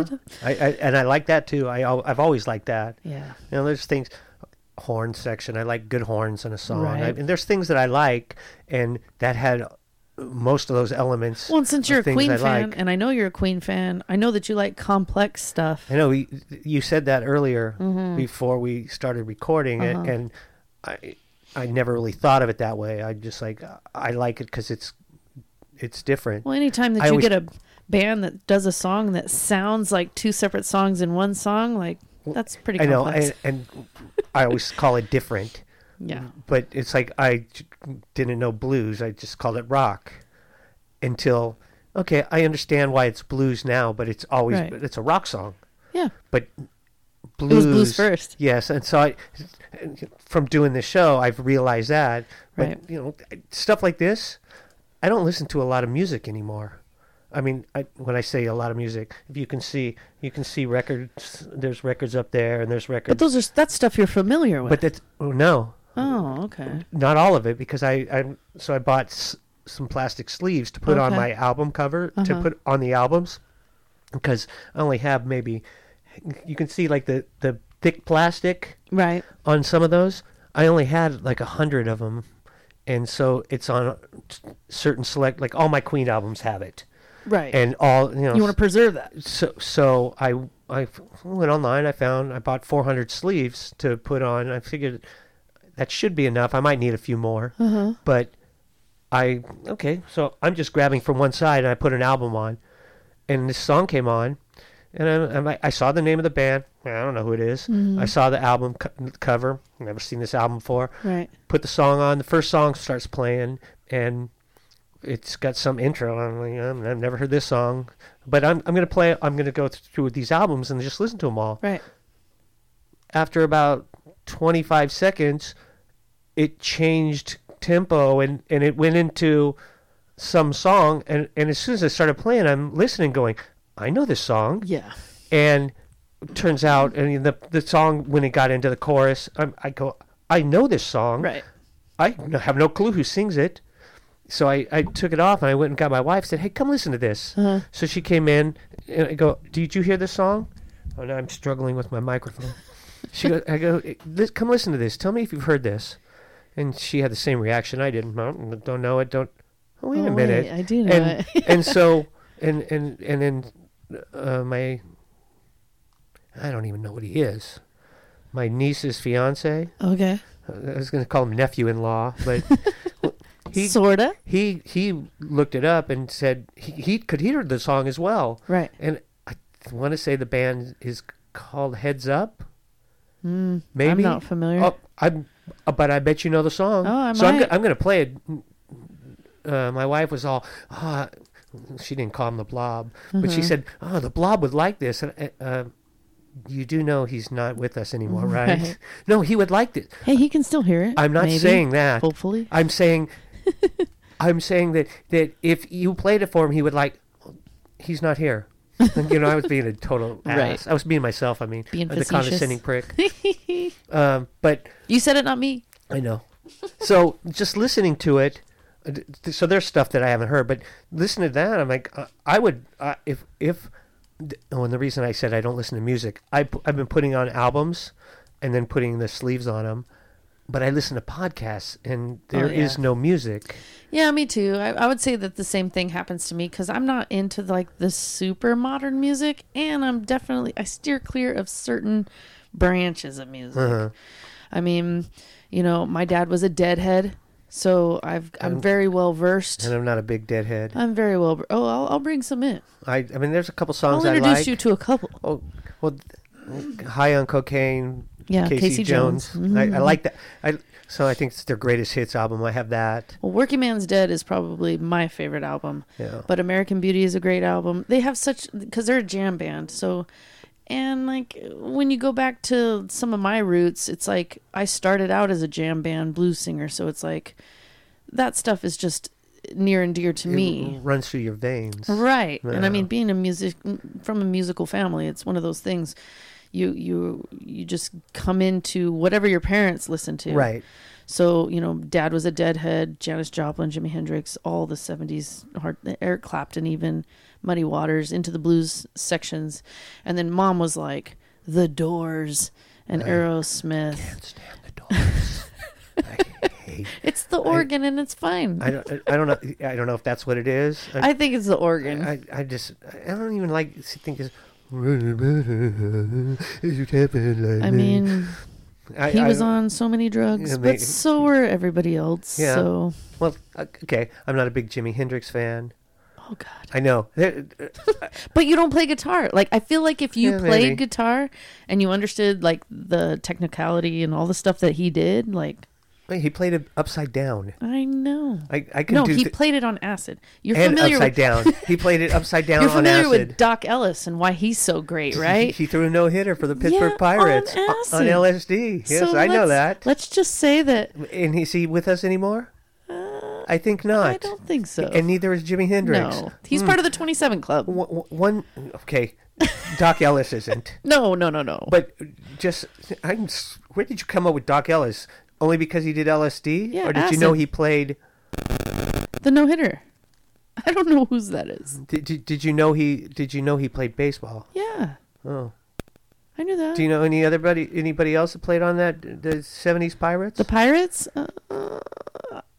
S2: I like that too. I've always liked that.
S3: Yeah.
S2: There's things, horn section. I like good horns in a song.
S3: Right.
S2: And there's things that I like, and that had most of those elements.
S3: Well, and since you're a Queen fan,
S2: like.
S3: and I know you're a Queen fan, I know that you like complex stuff.
S2: I know you said that earlier before we started recording it, and I never really thought of it that way. I just I like it because it's different.
S3: Well, anytime that you get a band that does a song that sounds like 2 separate songs in one song, like that's pretty complex.
S2: I know, and I always call it different.
S3: Yeah.
S2: But it's like I didn't know blues. I just called it rock until, okay, I understand why it's blues now, but it's always, it's a rock song.
S3: Yeah.
S2: But blues.
S3: It was blues first.
S2: Yes. And so from doing this show, I've realized that. But, stuff like this, I don't listen to a lot of music anymore. I mean, when I say a lot of music, if you can see records. There's records up there, and there's records.
S3: But that's stuff you're familiar with.
S2: But no.
S3: Oh, okay.
S2: Not all of it, because I bought some plastic sleeves to put on my album cover to put on the albums, because I only have maybe, you can see like the thick plastic
S3: right
S2: on some of those. I only had like 100 of them. And so it's on certain select, like all my Queen albums have it,
S3: Right.
S2: and all
S3: you want to preserve that.
S2: So I went online. I bought 400 sleeves to put on. I figured that should be enough. I might need a few more, but so I'm just grabbing from one side, and I put an album on, and this song came on, and I saw the name of the band. I don't know who it is. I saw the album cover. Never seen this album before.
S3: Right.
S2: Put the song on. The first song starts playing, and it's got some intro. I'm like, I've never heard this song, but I'm going to play it. I'm going to go through these albums and just listen to them all.
S3: Right.
S2: After about 25 seconds, it changed tempo and it went into some song. And as soon as I started playing, I'm listening going, I know this song.
S3: Yeah.
S2: And it turns out, the song, when it got into the chorus, I go, I know this song.
S3: Right.
S2: I have no clue who sings it. So I took it off and I went and got my wife, said, hey, come listen to this. So she came in and I go, did you hear this song? Oh, no, I'm struggling with my microphone. I go, come listen to this. Tell me if you've heard this. And she had the same reaction I did. Don't know it. Oh, wait a minute.
S3: Wait, I do know it.
S2: And so, and then my, I don't even know what he is. My niece's fiance.
S3: Okay.
S2: I was going to call him nephew-in-law, but
S3: Sorta.
S2: He looked it up and said he could hear the song as well.
S3: Right.
S2: And I want to say the band is called Heads Up. Maybe.
S3: I'm not familiar.
S2: But I bet you know the song.
S3: Oh, I
S2: so
S3: might.
S2: I'm going to play it. My wife was all, she didn't call him the Blob, but she said, the Blob would like this. And you do know he's not with us anymore, right? No, he would like this.
S3: Hey, he can still hear it.
S2: I'm not
S3: maybe,
S2: saying that.
S3: Hopefully.
S2: I'm saying that if you played it for him, he would like. He's not here. And, I was being a total ass.
S3: Right.
S2: I was being myself. I mean,
S3: Being
S2: the
S3: facetious.
S2: condescending prick. But
S3: You said it, not me.
S2: I know. So just listening to it. So there's stuff that I haven't heard, but listening to that, I'm like, I would if. And the reason I said I don't listen to music, I've been putting on albums, and then putting the sleeves on them. But I listen to podcasts, and there is no music.
S3: Yeah, me too. I would say that the same thing happens to me because I'm not into like the super modern music, and I steer clear of certain branches of music. I mean, my dad was a Deadhead, so I'm very well versed.
S2: And I'm not a big Deadhead.
S3: I'm very well. I'll bring some in.
S2: I mean, there's a couple songs
S3: I'll
S2: I like.
S3: introduce you to a couple.
S2: Oh, well, High on Cocaine.
S3: Yeah,
S2: Casey Jones.
S3: Mm-hmm.
S2: I like that. So I think it's their greatest hits album. I have that.
S3: Well, Working Man's Dead is probably my favorite album.
S2: Yeah.
S3: But American Beauty is a great album. They have because they're a jam band. So, and like when you go back to some of my roots, it's like I started out as a jam band blues singer. So it's like that stuff is just near and dear to me.
S2: It runs through your veins.
S3: Right.
S2: Yeah.
S3: And I mean, being from a musical family, it's one of those things. You just come into whatever your parents listen to.
S2: Right.
S3: So, Dad was a Deadhead, Janis Joplin, Jimi Hendrix, all the 70s, Eric Clapton even, Muddy Waters, Into the Blues sections. And then Mom was like, The Doors and Aerosmith.
S2: I can't stand the Doors. I hate
S3: It's the organ and it's fine.
S2: I don't know. I don't know if that's what it is.
S3: I think it's the organ.
S2: I don't even think it's.
S3: I mean, he was on so many drugs, but so were everybody else.
S2: Yeah.
S3: So.
S2: Well, okay. I'm not a big Jimi Hendrix fan.
S3: Oh, God.
S2: I know.
S3: But you don't play guitar. Like, I feel like if you played
S2: maybe.
S3: guitar and you understood, like, the technicality and all the stuff that he did, like...
S2: He played it upside down.
S3: I know.
S2: I can
S3: no,
S2: do
S3: he played it on acid. You're
S2: and
S3: familiar
S2: upside
S3: with,
S2: down. He played it upside down
S3: You're
S2: on
S3: familiar
S2: acid.
S3: with Doc Ellis and why he's so great, right?
S2: He threw a no-hitter for the Pittsburgh
S3: Yeah,
S2: Pirates
S3: on
S2: on
S3: acid.
S2: LSD. Yes,
S3: So
S2: I know that.
S3: Let's just say that...
S2: And is he with us anymore? I think not.
S3: I don't think so.
S2: And neither is Jimi Hendrix.
S3: No. He's part of the 27 Club.
S2: Okay, Doc Ellis isn't.
S3: No.
S2: But where did you come up with Doc Ellis? Only because he did LSD?
S3: Yeah,
S2: or did
S3: acid.
S2: you know he played...
S3: The no-hitter. I don't know whose that is.
S2: Did you know he played baseball?
S3: Yeah.
S2: Oh.
S3: I knew that.
S2: Do you know anybody else that played on that the 70s Pirates?
S3: The Pirates?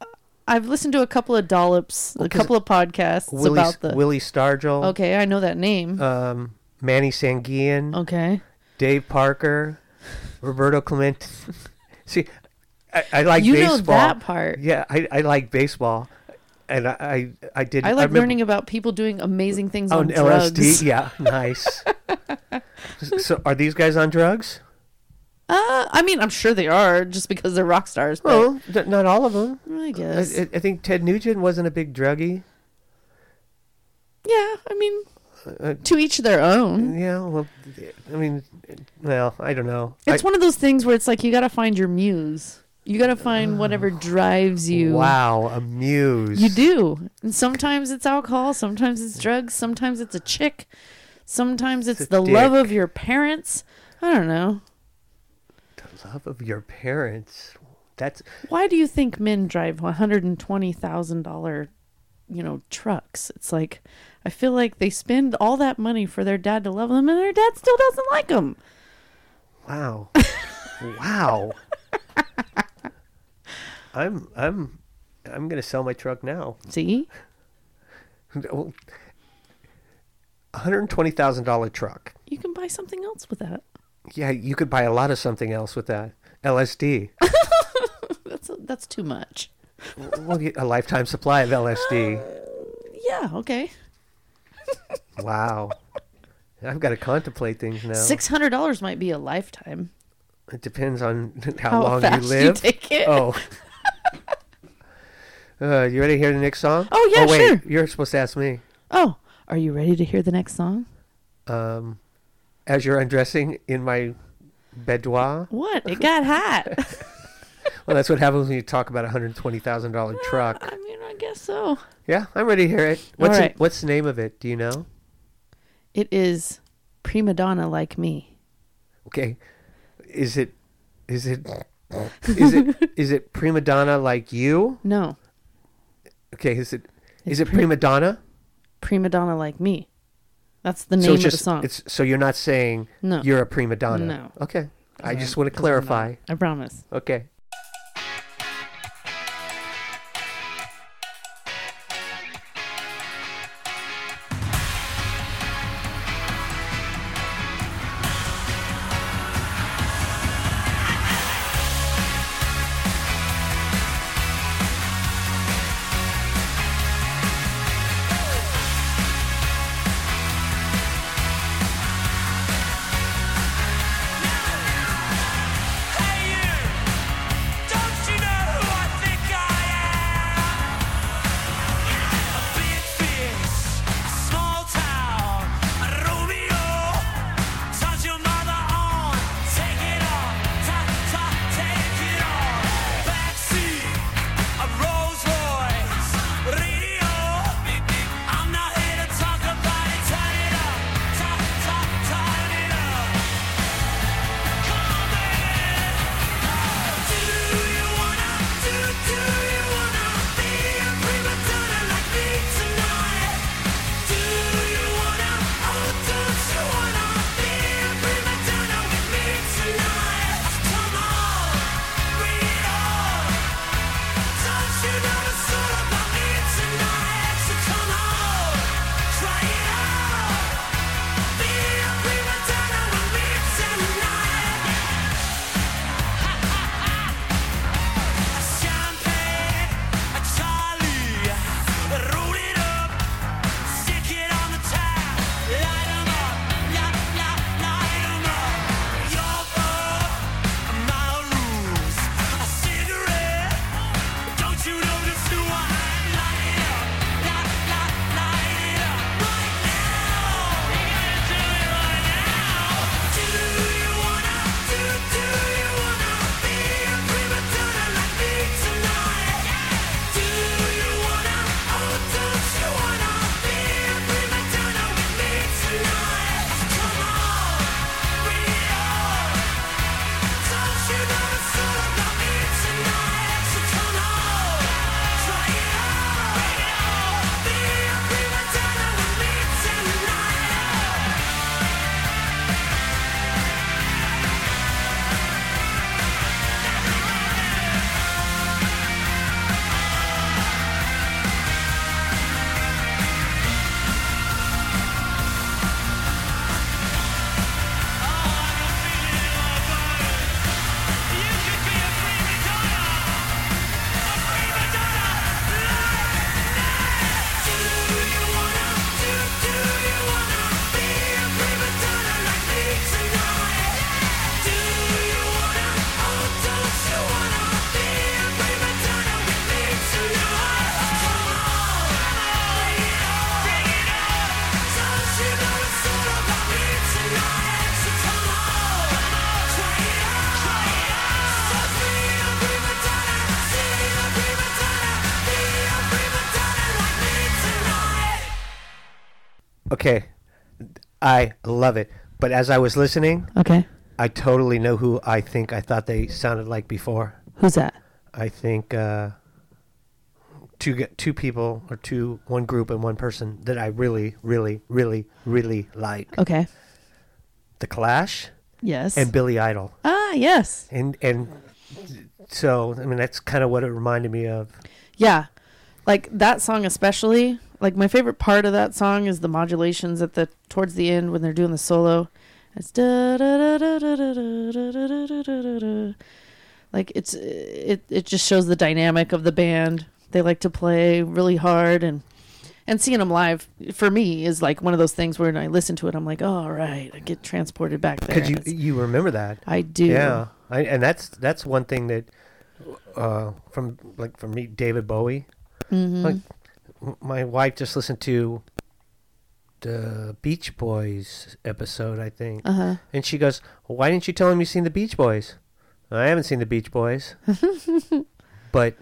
S3: I've listened to a couple of dollops, a couple of podcasts about the
S2: Willie Stargell.
S3: Okay, I know that name.
S2: Manny Sanguian.
S3: Okay.
S2: Dave Parker. Roberto Clemente. See, I like
S3: you
S2: baseball.
S3: know that part.
S2: Yeah, I like baseball. And I did.
S3: I like learning about people doing amazing things on
S2: LSD.
S3: drugs.
S2: Yeah, nice. So are these guys on drugs?
S3: I mean, I'm sure they are, just because they're rock stars. But
S2: Well, not all of them.
S3: I guess.
S2: I think Ted Nugent wasn't a big druggie.
S3: Yeah, I mean, to each their own.
S2: Yeah, well, I mean, well, I don't know.
S3: It's one of those things where it's like you got to find your muse. You got to find whatever drives you.
S2: Wow, a muse.
S3: You do. And sometimes it's alcohol, sometimes it's drugs, sometimes it's a chick, sometimes it's the love of your parents. I don't know.
S2: The love of your parents. That's
S3: Why do you think men drive $120,000, trucks? It's like, I feel like they spend all that money for their dad to love them, and their dad still doesn't like them.
S2: wow. Wow. I'm gonna sell my truck now.
S3: See?
S2: $120,000 truck.
S3: You can buy something else with that.
S2: Yeah, you could buy a lot of something else with that. LSD.
S3: That's too much.
S2: Well, a lifetime supply of LSD.
S3: Yeah, okay.
S2: Wow. I've got to contemplate things now.
S3: $600 might be a lifetime.
S2: It depends on how long
S3: fast
S2: you live.
S3: take it.
S2: Oh. You ready to hear the next song?
S3: Oh, yeah,
S2: wait,
S3: sure.
S2: You're supposed to ask me.
S3: Oh, are you ready to hear the next song?
S2: As you're undressing in my boudoir.
S3: What? It got hot.
S2: Well, that's what happens when you talk about a $120,000 truck.
S3: I mean, I guess so.
S2: Yeah, I'm ready to hear it.
S3: All right.
S2: What's the name of it? Do you know?
S3: It is Prima Donna Like Me.
S2: Okay. Is it Prima Donna Like You?
S3: No.
S2: Okay, is it Prima Donna?
S3: Prima Donna Like Me. That's the name of the song.
S2: So you're not saying
S3: No.
S2: you're a prima donna?
S3: No.
S2: Okay. I just want to clarify.
S3: I promise.
S2: Okay.
S4: Hey you!
S2: Okay, I love it. But as I was listening,
S3: Okay.
S2: I totally know who I thought they sounded like before.
S3: Who's that?
S2: I think two people or one group and one person that I really, really, really, really like.
S3: Okay.
S2: The Clash
S3: Yes.
S2: and Billy Idol.
S3: Ah, yes.
S2: And so, I mean, that's kind of what it reminded me of.
S3: Yeah. Like that song especially, like my favorite part of that song is the modulations towards the end when they're doing the solo. It's da da da da da da da da da da da. Like it just shows the dynamic of the band. They like to play really hard and seeing them live for me is like one of those things where when I listen to it, I'm like, oh, all right, I get transported back there.
S2: Because you remember that.
S3: I do.
S2: Yeah. And that's one thing that from me, David Bowie.
S3: Mm-hmm.
S2: Like my wife just listened to the Beach Boys episode, I think, and she goes, well, "Why didn't you tell him you seen the Beach Boys?" I haven't seen the Beach Boys, but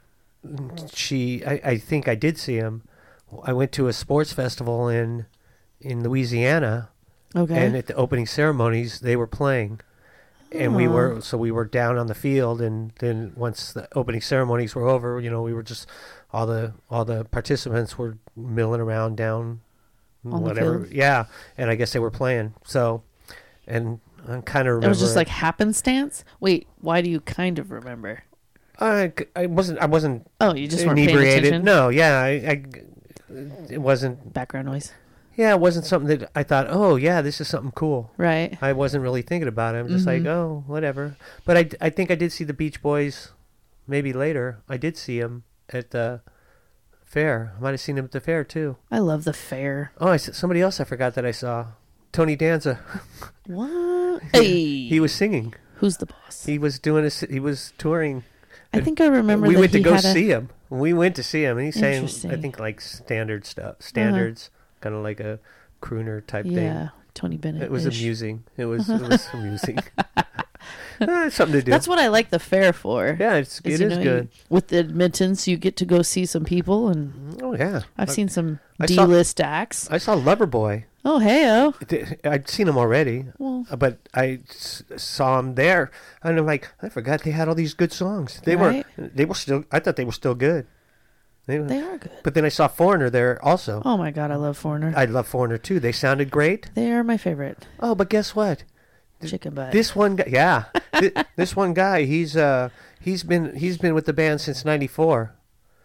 S2: I think I did see him. I went to a sports festival in Louisiana,
S3: Okay.
S2: and at the opening ceremonies they were playing. And we were down on the field, and then once the opening ceremonies were over, we were just all the participants were milling around down
S3: On
S2: whatever.
S3: the field?
S2: Yeah, and I guess they were playing. So, and I kind of remember
S3: It was just like happenstance. Wait, why do you kind of remember?
S2: I wasn't
S3: Oh, you just weren't paying
S2: inebriated.
S3: attention.
S2: No, yeah, it wasn't.
S3: Background noise.
S2: Yeah, it wasn't something that I thought, oh yeah, this is something cool.
S3: Right.
S2: I wasn't really thinking about it. I'm just like, oh, whatever. But I think I did see the Beach Boys maybe later. I did see them at the fair. I might have seen them at the fair too.
S3: I love the fair.
S2: Oh, somebody else I forgot that I saw. Tony Danza.
S3: What? Hey.
S2: He was singing.
S3: Who's the boss?
S2: He was touring.
S3: I think I remember
S2: We
S3: that
S2: went to
S3: he
S2: go
S3: had
S2: see him. We went to see him, and he's saying, I
S3: Interesting.
S2: think like standards, kind of like a crooner type
S3: Yeah,
S2: thing.
S3: Tony Bennett.
S2: It was amusing. It was amusing. Something to do.
S3: That's what I like the fair for.
S2: Yeah, it is good.
S3: With the admittance, you get to go see some people, and
S2: Oh yeah,
S3: I've seen some
S2: I saw-
S3: D-list acts.
S2: I saw Loverboy.
S3: Oh, hey-oh.
S2: I'd seen him already,
S3: Well,
S2: but I saw him there, and I'm like, I forgot they had all these good songs. They
S3: Right.
S2: were still. I thought they were still good.
S3: they are good.
S2: But then I saw Foreigner there also.
S3: Oh, my God, I love Foreigner.
S2: I love Foreigner too. They sounded great.
S3: They are my favorite.
S2: Oh, but guess what?
S3: Chicken butt.
S2: This one guy, yeah, this one guy, he's been with the band since '94.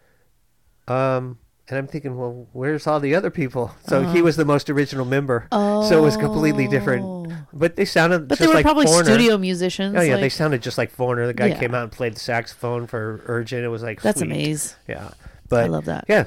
S2: And I'm thinking, well, where's all the other people? So he was the most original member.
S3: Oh.
S2: So it was completely different. But they sounded
S3: But
S2: just
S3: they were
S2: like
S3: probably
S2: Foreigner.
S3: studio musicians.
S2: Oh yeah, they
S3: like-
S2: sounded just like Foreigner. The guy
S3: Yeah.
S2: came out and played the saxophone for Urgent. It was like
S3: That's
S2: sweet.
S3: amazing.
S2: Yeah, but
S3: I love that.
S2: Yeah,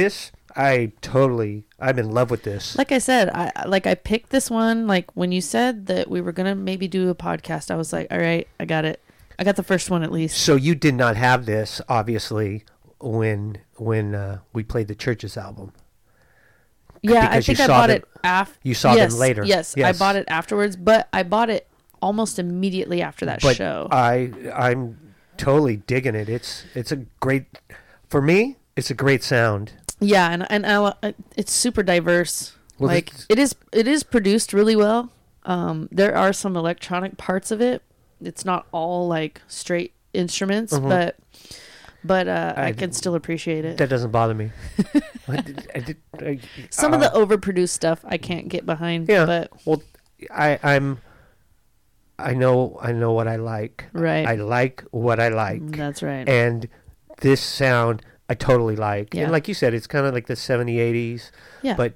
S2: I'm in love with this.
S3: Like I said, I picked this one. Like when you said that we were gonna maybe do a podcast, I was like, all right, I got it. I got the first one at least.
S2: So you did not have this, obviously, when we played the Churches album.
S3: Yeah,
S2: because
S3: I think
S2: you
S3: I
S2: saw
S3: bought
S2: them-
S3: it after.
S2: you saw them later.
S3: Yes, I
S2: Yes.
S3: bought it afterwards, but I bought it almost immediately after that
S2: But
S3: show.
S2: I'm totally digging it. It's a great, for me, it's a great sound.
S3: Yeah, and it's super diverse.
S2: Well,
S3: like
S2: this-
S3: it is produced really well. There are some electronic parts of it. It's not all like straight instruments,
S2: Mhm.
S3: but I can still appreciate it.
S2: That doesn't bother me.
S3: Some of the overproduced stuff I can't get behind.
S2: Yeah.
S3: But
S2: Well, I know what I like.
S3: Right.
S2: I like what I like.
S3: that's right.
S2: And this sound I totally like.
S3: Yeah.
S2: And like you said, it's kind of like the 70s, 80s.
S3: Yeah.
S2: But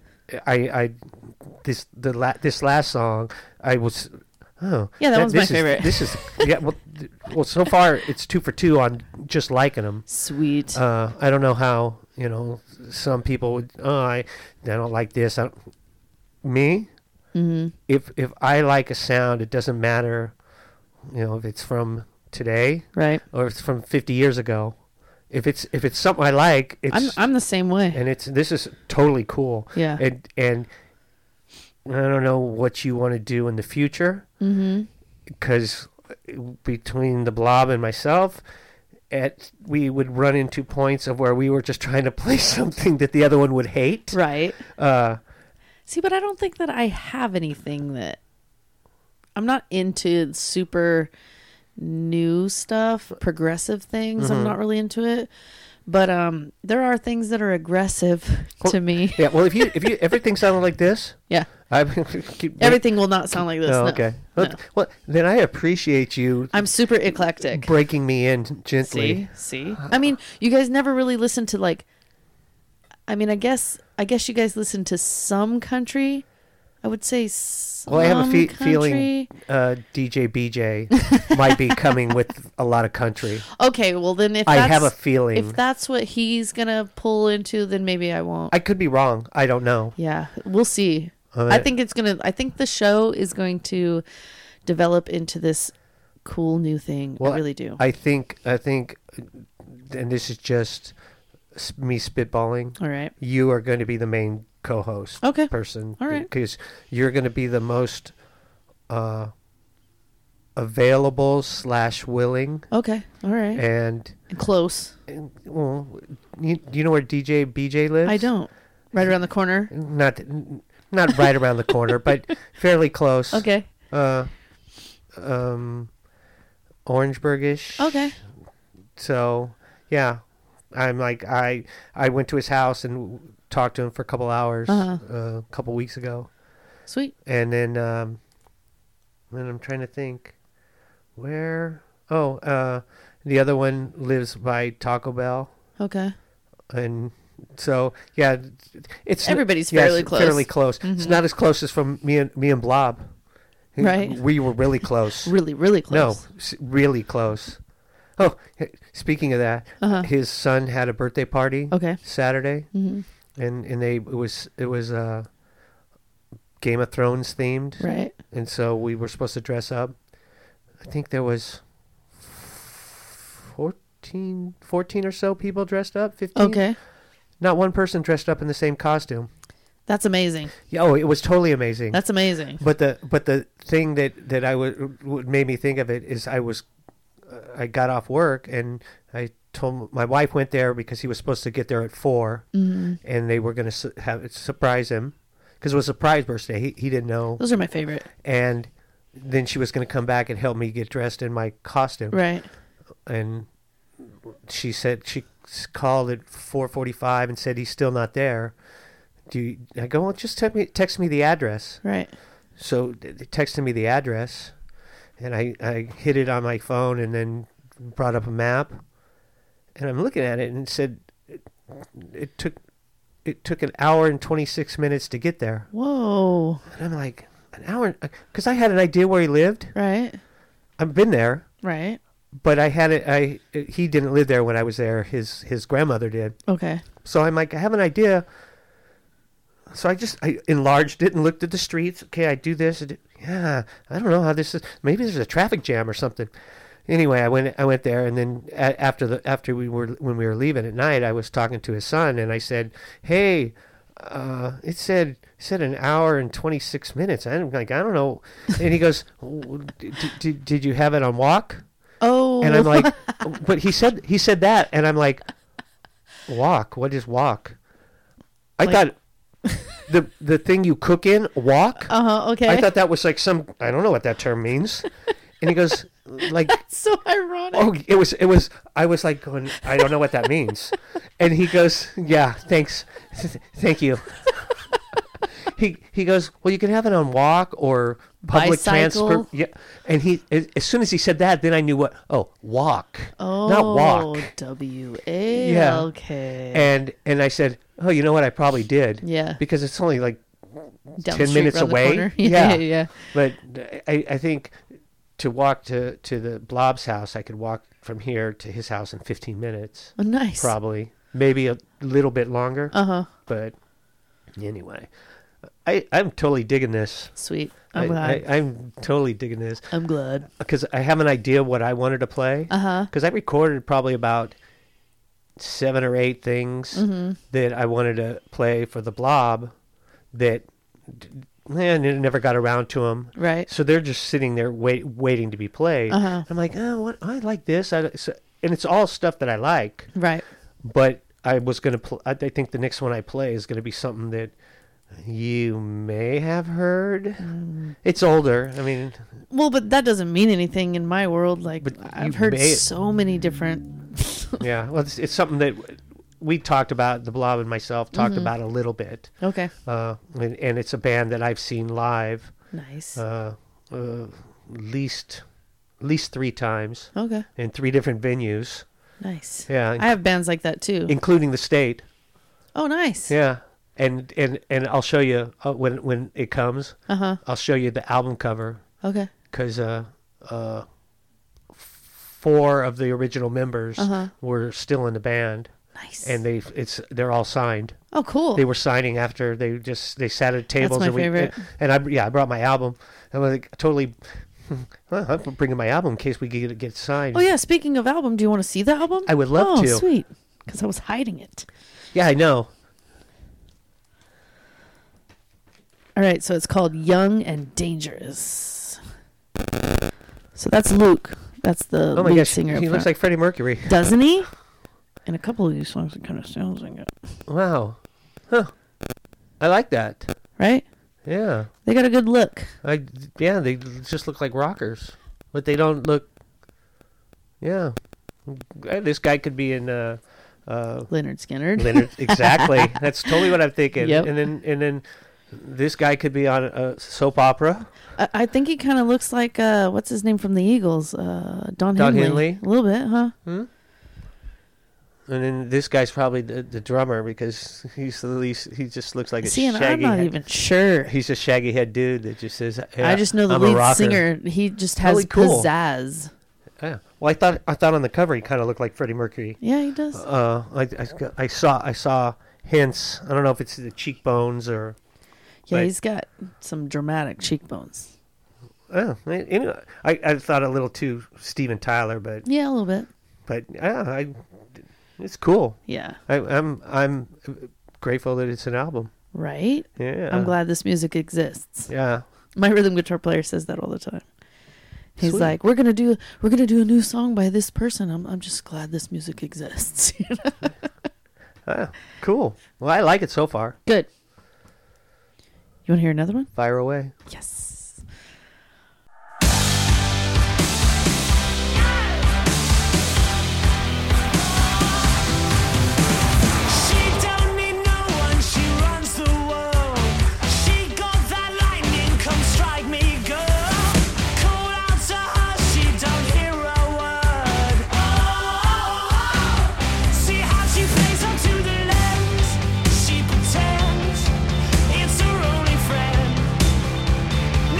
S2: this last song, I was
S3: Yeah, that was my
S2: this is-
S3: favorite.
S2: This is yeah. Well, so far it's 2 for 2 on just liking them.
S3: Sweet.
S2: I don't know how some people would. I don't like this. Me,
S3: Mm-hmm.
S2: if I like a sound, it doesn't matter, if it's from today
S3: Right.
S2: or if it's from 50 years ago. If it's something I like, it's
S3: I'm the same way.
S2: and this is totally cool.
S3: Yeah.
S2: And I don't know what you want to do in the future,
S3: Mm-hmm.
S2: because between the Blob and myself, we would run into points of where we were just trying to play something that the other one would hate.
S3: Right. See, but I don't think that I have anything that I'm not into super new stuff, progressive things. I'm not really into it. But there are things that are aggressive to me.
S2: Yeah. Well, if you everything sounded like this,
S3: Yeah.
S2: keep,
S3: Everything will not sound like this.
S2: Oh,
S3: No.
S2: okay.
S3: No.
S2: Well, then I appreciate you
S3: I'm super eclectic.
S2: breaking me in gently.
S3: See? I mean, you guys never really listen to like, I mean, I guess you guys listen to some country. I would say some
S2: Well, I have a
S3: country.
S2: feeling DJ BJ might be coming with a lot of country.
S3: Okay, well then if
S2: I
S3: that's,
S2: have a feeling.
S3: if that's what he's gonna pull into, then maybe I won't.
S2: I could be wrong. I don't know.
S3: Yeah, we'll see. I think the show is going to develop into this cool new thing.
S2: Well,
S3: I really do.
S2: I think, and this is just me spitballing.
S3: All right.
S2: You are going to be the main co-host
S3: Okay.
S2: person.
S3: All right.
S2: Because you're going to be the most available / willing.
S3: Okay. All right.
S2: And,
S3: Close.
S2: well, do you know where DJ BJ lives?
S3: I don't. Right around the corner.
S2: Not right around the corner, but fairly close.
S3: Okay.
S2: Orangeburg-ish.
S3: Okay.
S2: So, yeah, I'm like, I went to his house and talked to him for a couple hours a couple weeks ago.
S3: Sweet.
S2: And then I'm trying to think where. Oh, the other one lives by Taco Bell.
S3: Okay.
S2: And so, yeah, it's
S3: Everybody's
S2: yeah,
S3: fairly
S2: it's
S3: close.
S2: fairly close. It's not as close as from me and Blob.
S3: Right.
S2: We were really close.
S3: Really, really close.
S2: No, really close. Oh, speaking of that, his son had a birthday party.
S3: Okay.
S2: Saturday,
S3: Mm-hmm.
S2: and it was Game of Thrones themed,
S3: Right.
S2: and so we were supposed to dress up. I think there was 14 or so people dressed up. 15.
S3: Okay.
S2: Not one person dressed up in the same costume.
S3: That's amazing.
S2: Yeah, oh, it was totally amazing.
S3: That's amazing.
S2: But the thing that I would made me think of it is I got off work and I told my wife went there because he was supposed to get there at 4, and they were going to surprise him because it was a surprise birthday. He didn't know.
S3: Those are my favorite.
S2: And then she was going to come back and help me get dressed in my costume.
S3: Right.
S2: And she said she called at 4:45 and said he's still not there. I go, well, just text me the address.
S3: Right.
S2: So they texted me the address, and I hit it on my phone and then brought up a map, and I'm looking at it and it said it took an hour and 26 minutes to get there.
S3: Whoa.
S2: And I'm like, an hour? Because I had an idea where he lived.
S3: Right.
S2: I've been there,
S3: Right.
S2: but he didn't live there when I was there. His grandmother did.
S3: Okay.
S2: So I'm like, I have an idea. So I enlarged it and looked at the streets. Okay, I do this. Yeah, I don't know how this is. Maybe there's a traffic jam or something. Anyway, I went there, and then when we were leaving at night, I was talking to his son, and I said, "Hey, it said an hour and 26 minutes." I'm like, I don't know. And he goes, "Did you have it on walk?"
S3: Oh.
S2: And I'm like, but he said that, and I'm like, walk? What is walk? I thought the thing you cook in, wok.
S3: Okay.
S2: I thought that was like I don't know what that term means. And he goes, like,
S3: That's so ironic.
S2: oh, it was. I was like going, I don't know what that means. And he goes, yeah, thanks, thank you. He goes, well, you can have it on walk or public
S3: Bicycle?
S2: transport. Yeah, and as soon as he said that, then I knew what. Oh, walk, not walk.
S3: W-A.
S2: Yeah.
S3: Okay.
S2: And I said, oh, you know what? I probably did.
S3: Yeah.
S2: Because it's only like
S3: Down
S2: 10
S3: the street,
S2: minutes
S3: around the
S2: away.
S3: corner.
S2: Yeah.
S3: Yeah.
S2: But I think to walk to the Blob's house, I could walk from here to his house in 15 minutes.
S3: Oh, nice.
S2: Probably. Maybe a little bit longer.
S3: Uh-huh.
S2: But anyway, I'm totally digging this.
S3: Sweet. I'm glad.
S2: I'm totally digging this.
S3: I'm glad.
S2: Because I have an idea what I wanted to play.
S3: Uh-huh.
S2: Because I recorded probably about 7 or 8 things that I wanted to play for the Blob that, man, it never got around to them.
S3: Right.
S2: So they're just sitting there waiting to be played.
S3: Uh-huh.
S2: I'm like, oh, what? I like this. And it's all stuff that I like.
S3: Right.
S2: But I was going to I think the next one I play is going to be something that You may have heard. It's older. I mean,
S3: Well, but that doesn't mean anything in my world. Like,
S2: But
S3: I've
S2: you
S3: heard
S2: may-
S3: so many different.
S2: yeah. Well, it's something that we talked about. The Blob and myself talked about a little bit.
S3: Okay.
S2: And it's a band that I've seen live
S3: Nice.
S2: at least 3 times
S3: Okay.
S2: in 3 different venues.
S3: Nice.
S2: Yeah,
S3: I have bands like that too.
S2: including the state.
S3: Oh, nice.
S2: Yeah, and I'll show you when it comes.
S3: Uh-huh.
S2: I'll show you the album cover
S3: Okay.
S2: because 4 of the original members were still in the band,
S3: Nice.
S2: and they're all signed.
S3: Oh, cool.
S2: They were signing after they sat at tables.
S3: my
S2: and
S3: favorite.
S2: And I brought my album. I was like totally. Well, I'm bringing my album in case we get signed.
S3: Oh, yeah. Speaking of album, do you want to see the album?
S2: I would love to.
S3: Oh, sweet. Because I was hiding it.
S2: Yeah, I know.
S3: All right. So it's called Young and Dangerous. So that's Luke. That's the
S2: Oh my
S3: lead
S2: gosh,
S3: singer.
S2: he
S3: up
S2: looks
S3: front.
S2: like Freddie Mercury.
S3: Doesn't he? In a couple of these songs, it kind of sounds like it.
S2: Wow. Huh. I like that.
S3: Right?
S2: Yeah.
S3: They got a good look.
S2: Yeah, they just look like rockers. But they don't look. Yeah. This guy could be in
S3: Leonard Skinner.
S2: Leonard. Exactly. That's totally what I'm thinking.
S3: Yep.
S2: And then this guy could be on a soap opera.
S3: I think he kind of looks like what's his name from the Eagles, Don
S2: Henley?
S3: A little bit, huh?
S2: And then this guy's probably the drummer because he's the least. He just looks like a
S3: See, and
S2: shaggy.
S3: I'm not even sure.
S2: He's a shaggy head dude that just says. Yeah,
S3: I just know the
S2: I'm a
S3: lead
S2: rocker."
S3: singer. He just has
S2: Really cool.
S3: pizzazz.
S2: Yeah. Well, I thought on the cover he kind of looked like Freddie Mercury.
S3: Yeah, he does.
S2: I saw hints. I don't know if it's the cheekbones or.
S3: Yeah,
S2: but-
S3: he's got some dramatic cheekbones.
S2: Oh, anyway, I thought a little too Steven Tyler, but
S3: Yeah, a little bit.
S2: yeah, it's cool.
S3: Yeah.
S2: I'm grateful that it's an album.
S3: Right?
S2: Yeah,
S3: I'm glad this music exists.
S2: Yeah,
S3: My rhythm guitar player says that all the time. He's
S2: Sweet.
S3: like, we're gonna do a new song by this person. I'm just glad this music exists.
S2: cool. Well, I like it so far.
S3: Good. You want to hear another one?
S2: Fire away.
S3: Yes.
S4: She don't need no one, she runs the world. She got that lightning, come strike me, girl. Call out to her, she don't hear a word. See how she plays up to the lens. She pretends it's her only friend.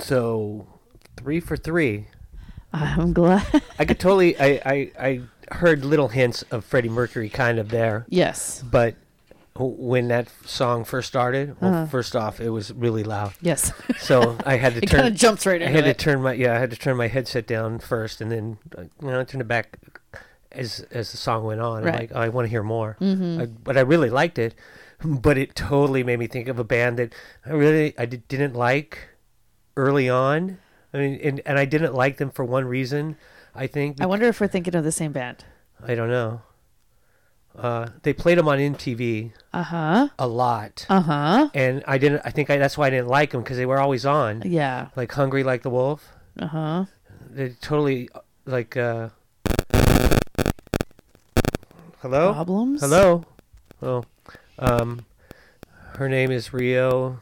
S2: So 3 for 3.
S3: I'm glad.
S2: I could totally. I heard little hints of Freddie Mercury kind of there,
S3: Yes.
S2: but when that song first started, well, first off, it was really loud.
S3: Yes.
S2: So I had to
S3: It
S2: turn.
S3: kind of jumps right
S2: I
S3: into
S2: had to
S3: it.
S2: turn my I had to turn my headset down first, and then I turned it back as the song went on.
S3: Right.
S2: I'm like, oh, I want to hear more. But I really liked it. But it totally made me think of a band that I didn't like early on. I mean, and I didn't like them for one reason. I think.
S3: I wonder if we're thinking of the same band.
S2: I don't know. They played them on MTV
S3: Uh-huh.
S2: a lot,
S3: Uh-huh.
S2: and I didn't. I think that's why I didn't like them, because they were always on.
S3: Yeah.
S2: Like Hungry Like the Wolf.
S3: Uh-huh.
S2: They totally like. Hello.
S3: Problems?
S2: Hello. Oh, her name is Rio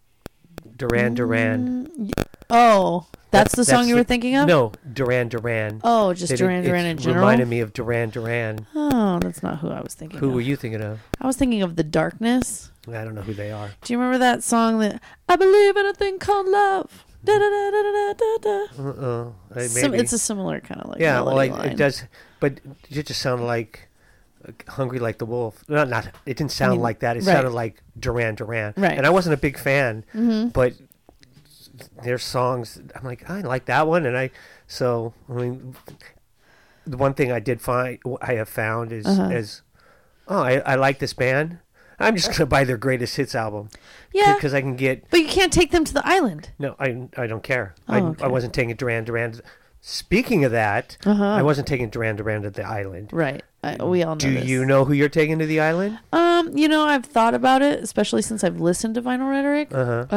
S2: Duran.
S3: Oh, that's the song you were thinking of?
S2: No, Duran.
S3: Oh, just
S2: It-
S3: Duran Duran
S2: it
S3: in general?
S2: reminded me of Duran.
S3: Oh, that's not who I was thinking
S2: Who
S3: of.
S2: were you thinking of?
S3: I was thinking of The Darkness.
S2: I don't know who they are.
S3: Do you remember that song that I believe in a thing called love? Da, da, da, da, da, da, da.
S2: Maybe.
S3: It's a similar kind of like
S2: Yeah, well,
S3: melody line.
S2: it does, but it just sounded like Hungry Like the Wolf. Not. It didn't sound like that. It
S3: right.
S2: sounded like Duran.
S3: Right.
S2: And I wasn't a big fan,
S3: Mm-hmm.
S2: but their songs, I'm like, I like that one, and I mean, the one thing I have found is I like this band. I'm just gonna buy their greatest hits album.
S3: Yeah.
S2: Because I can get.
S3: But you can't take them to the island.
S2: No, I don't care.
S3: Oh, okay.
S2: I wasn't taking Duran. Speaking of that, I wasn't taking Duran to the island.
S3: Right. We all know
S2: Do
S3: this.
S2: you know who you're taking to the island?
S3: I've thought about it, especially since I've listened to Vinyl Rhetoric.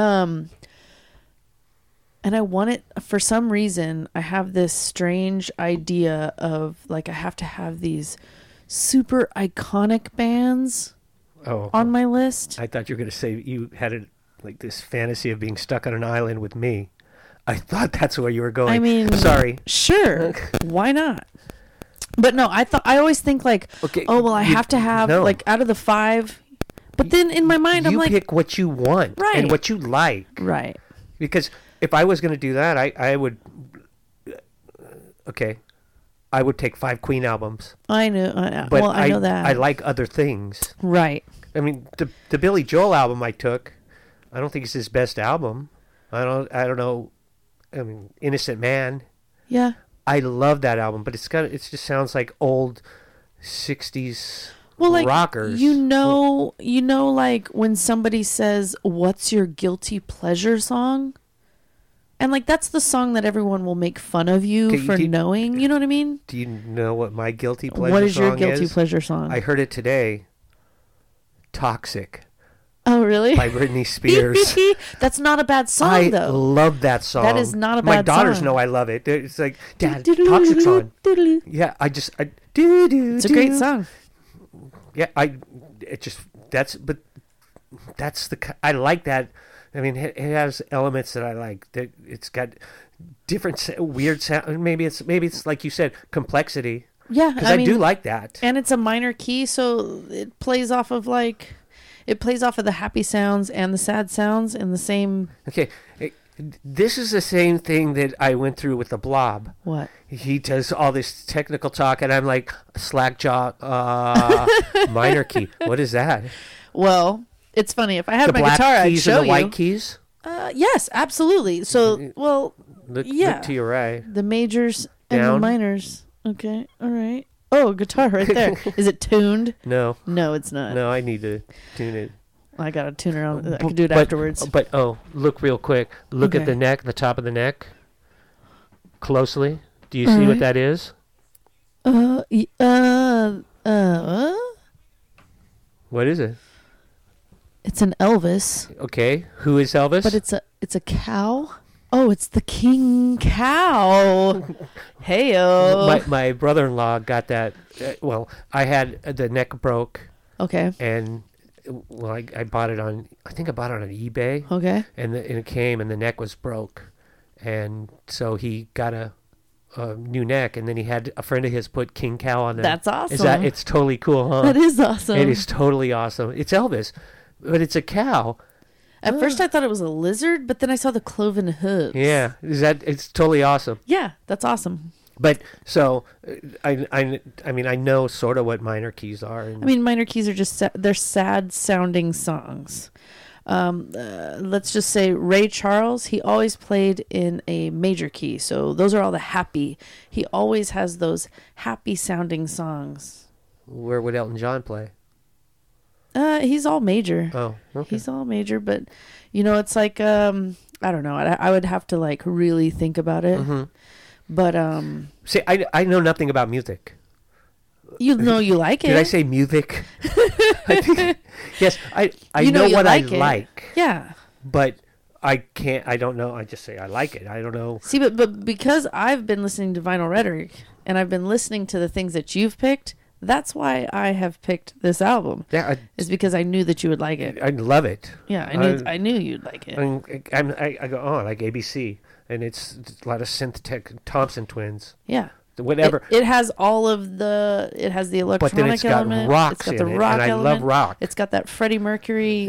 S3: And I want it, for some reason, I have this strange idea of, like, I have to have these super iconic bands on my list.
S2: I thought you were going to say you had this fantasy of being stuck on an island with me. I thought that's where you were going.
S3: I mean,
S2: sorry.
S3: Sure. Why not? But no, I always think like,
S2: Okay,
S3: I have to have like out of the 5. But then in my mind, I'm like,
S2: you pick what you want
S3: Right.
S2: and what you like.
S3: Right.
S2: Because if I was going to do that, I would. Okay, I would take 5 Queen albums.
S3: I know.
S2: But
S3: I know that.
S2: I like other things.
S3: Right.
S2: I mean, the Billy Joel album I took, I don't think it's his best album. I don't know. I mean, Innocent Man.
S3: Yeah.
S2: I love that album, but it just sounds like old 60s
S3: Like,
S2: rockers.
S3: like when somebody says, "What's your guilty pleasure song?" And like that's the song that everyone will make fun of you
S2: Okay,
S3: for knowing. You know what I mean?
S2: Do you know what my guilty pleasure
S3: What is your
S2: song
S3: guilty
S2: is?
S3: pleasure song?
S2: I heard it today. Toxic
S3: Oh, really?
S2: by Britney Spears.
S3: That's not a bad song,
S2: I
S3: though.
S2: love that song.
S3: That is not a
S2: My
S3: bad
S2: daughters
S3: song.
S2: know I love it. It's like, Dad, Toxic's on. Yeah,
S3: It's a great song.
S2: Yeah, I like that. I mean, it has elements that I like. It's got different weird sound. Maybe it's like you said, complexity.
S3: Yeah,
S2: Because I do like that.
S3: And it's a minor key, so it plays off of the happy sounds and the sad sounds in the same.
S2: Okay, this is the same thing that I went through with the Blob.
S3: What?
S2: He does all this technical talk, and I'm like, slack jaw, minor key. What is that?
S3: Well, it's funny. If I had
S2: The
S3: my
S2: black
S3: guitar, I'd
S2: keys
S3: show
S2: and the
S3: you.
S2: white keys?
S3: Yes, absolutely. So, well,
S2: Look
S3: yeah.
S2: to your right.
S3: The majors and the
S2: Down.
S3: minors. Okay, all right. Oh, guitar right there. Is it tuned?
S2: No,
S3: No, it's not.
S2: I need to tune it.
S3: I got a tuner on. I can do it
S2: But-
S3: afterwards.
S2: But look real quick. Look at
S3: Okay.
S2: the neck, the top of the neck, closely. Do you see what
S3: Alright.
S2: that is? What is it?
S3: It's an Elvis,
S2: Okay, who is Elvis?
S3: but it's a cow. Oh, it's the king cow. Heyo.
S2: My brother-in-law got that. Well, I had the neck broke,
S3: Okay.
S2: and I bought it on. I think I bought it on eBay,
S3: Okay.
S2: and it came, and the neck was broke, and so he got a new neck, and then he had a friend of his put King Cow on there.
S3: That's awesome.
S2: It's totally cool, huh?
S3: That is awesome.
S2: It is totally awesome. It's Elvis, but it's a cow.
S3: At first I thought it was a lizard, but then I saw the cloven hooves.
S2: Yeah, it's totally awesome.
S3: Yeah, that's awesome.
S2: But so I mean I know sort of what minor keys are. And
S3: I mean, minor keys are just they're sad sounding songs. Let's just say Ray Charles, he always played in a major key. So those are all the happy. He always has those happy sounding songs.
S2: where would Elton John play?
S3: He's all major.
S2: Oh, okay.
S3: He's all major, but it's like I don't know. I would have to like really think about it.
S2: Mm-hmm.
S3: But
S2: See, I know nothing about music.
S3: you like it.
S2: Did I say music? I think, yes, I
S3: You
S2: know
S3: you
S2: what
S3: like
S2: I
S3: it.
S2: like,
S3: Yeah.
S2: but I don't know. I just say I like it. I don't know.
S3: See, but because I've been listening to Vinyl Rhetoric and I've been listening to the things that you've picked, that's why I have picked this album.
S2: Yeah,
S3: Is because I knew that you would like it.
S2: I love it.
S3: Yeah, I knew you'd like it.
S2: I go, oh, I like ABC, and it's a lot of synth tech, Thompson Twins,
S3: Yeah.
S2: whatever.
S3: It has all of the. It has the electronic
S2: But then it's got
S3: element.
S2: rocks
S3: It's got
S2: in
S3: the
S2: it,
S3: rock
S2: and I
S3: element.
S2: love rock.
S3: It's got that Freddie Mercury.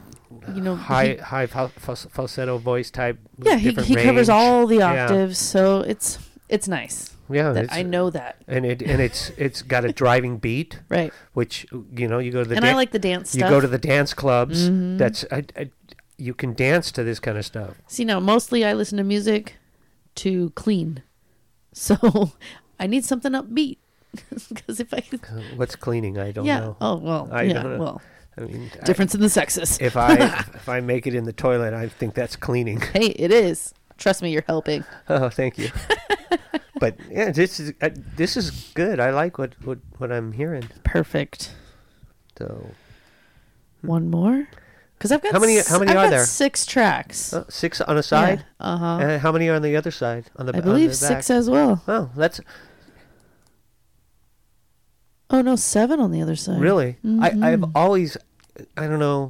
S2: High falsetto voice type.
S3: He
S2: different
S3: covers
S2: range.
S3: all the
S2: Yeah.
S3: octaves, so it's nice.
S2: Yeah,
S3: That I know that.
S2: and it's got a driving beat,
S3: Right.
S2: which you go to the
S3: And I like the dance
S2: you
S3: stuff.
S2: go to the dance clubs.
S3: Mhm.
S2: That's you can dance to this kind of stuff.
S3: See, now mostly I listen to music to clean, so I need something upbeat. Because if I could,
S2: What's cleaning? I don't
S3: yeah.
S2: know.
S3: Oh well.
S2: I
S3: yeah.
S2: don't know.
S3: Well,
S2: I mean,
S3: difference in the sexes.
S2: if I make it in the toilet, I think that's cleaning.
S3: Hey, it is. Trust me, you're helping.
S2: Oh, thank you. But yeah, this is good. I like what I'm hearing.
S3: Perfect.
S2: So
S3: One more. Because I've got
S2: How many
S3: I've
S2: are
S3: got
S2: there?
S3: 6 tracks.
S2: 6 on a side.
S3: Yeah. Uh huh.
S2: And how many are on the other side? On the
S3: I believe
S2: on the back?
S3: 6 as well.
S2: Oh, that's
S3: Oh no, 7 on the other side.
S2: really.
S3: Mhm.
S2: I've always, I don't know,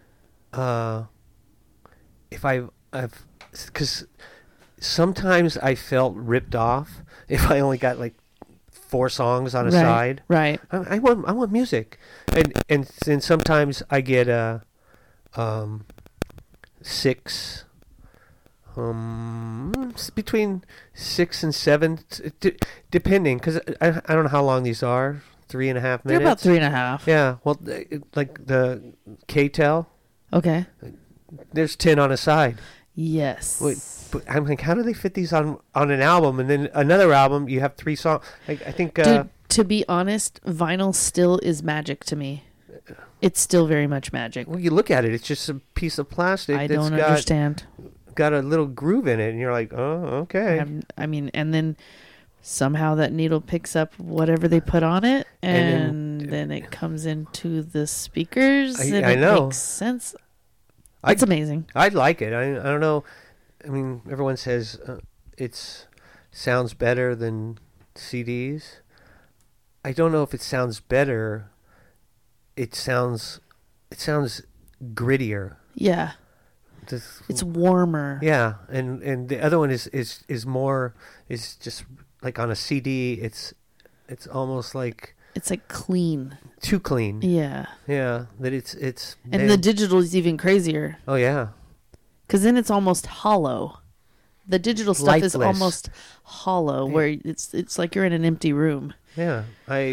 S2: if I've because sometimes I felt ripped off if I only got like 4 songs on a
S3: Right.
S2: side.
S3: Right.
S2: I want music, and sometimes I get 6, between 6 and 7, depending, because I don't know how long these are. 3.5 minutes.
S3: They're about 3.5.
S2: Yeah, well, like the K-Tel,
S3: Okay.
S2: there's 10 on a side.
S3: Yes.
S2: Wait, but I'm like, how do they fit these on an album? And then another album, you have 3 songs. I think.
S3: Dude, to be honest, vinyl still is magic to me. It's still very much magic.
S2: Well, you look at it; it's just a piece of plastic
S3: I
S2: that's
S3: don't understand.
S2: got a little groove in it, and you're like, oh, okay.
S3: I mean, and then somehow that needle picks up whatever they put on it, and then it comes into the speakers, and
S2: I
S3: it
S2: know.
S3: makes sense.
S2: I-
S3: It's amazing.
S2: I'd like it. I don't know. I mean, everyone says it's sounds better than CDs. I don't know if it sounds better. It sounds grittier.
S3: Yeah, it's warmer.
S2: Yeah, and the other one is more, is just like on a CD. It's almost like
S3: It's like clean.
S2: too clean.
S3: Yeah,
S2: Yeah, that it's
S3: and the digital is even crazier
S2: oh yeah.
S3: because then it's almost hollow. The digital stuff is
S2: Lifeless.
S3: almost hollow, where it's like you're in an empty room.
S2: Yeah,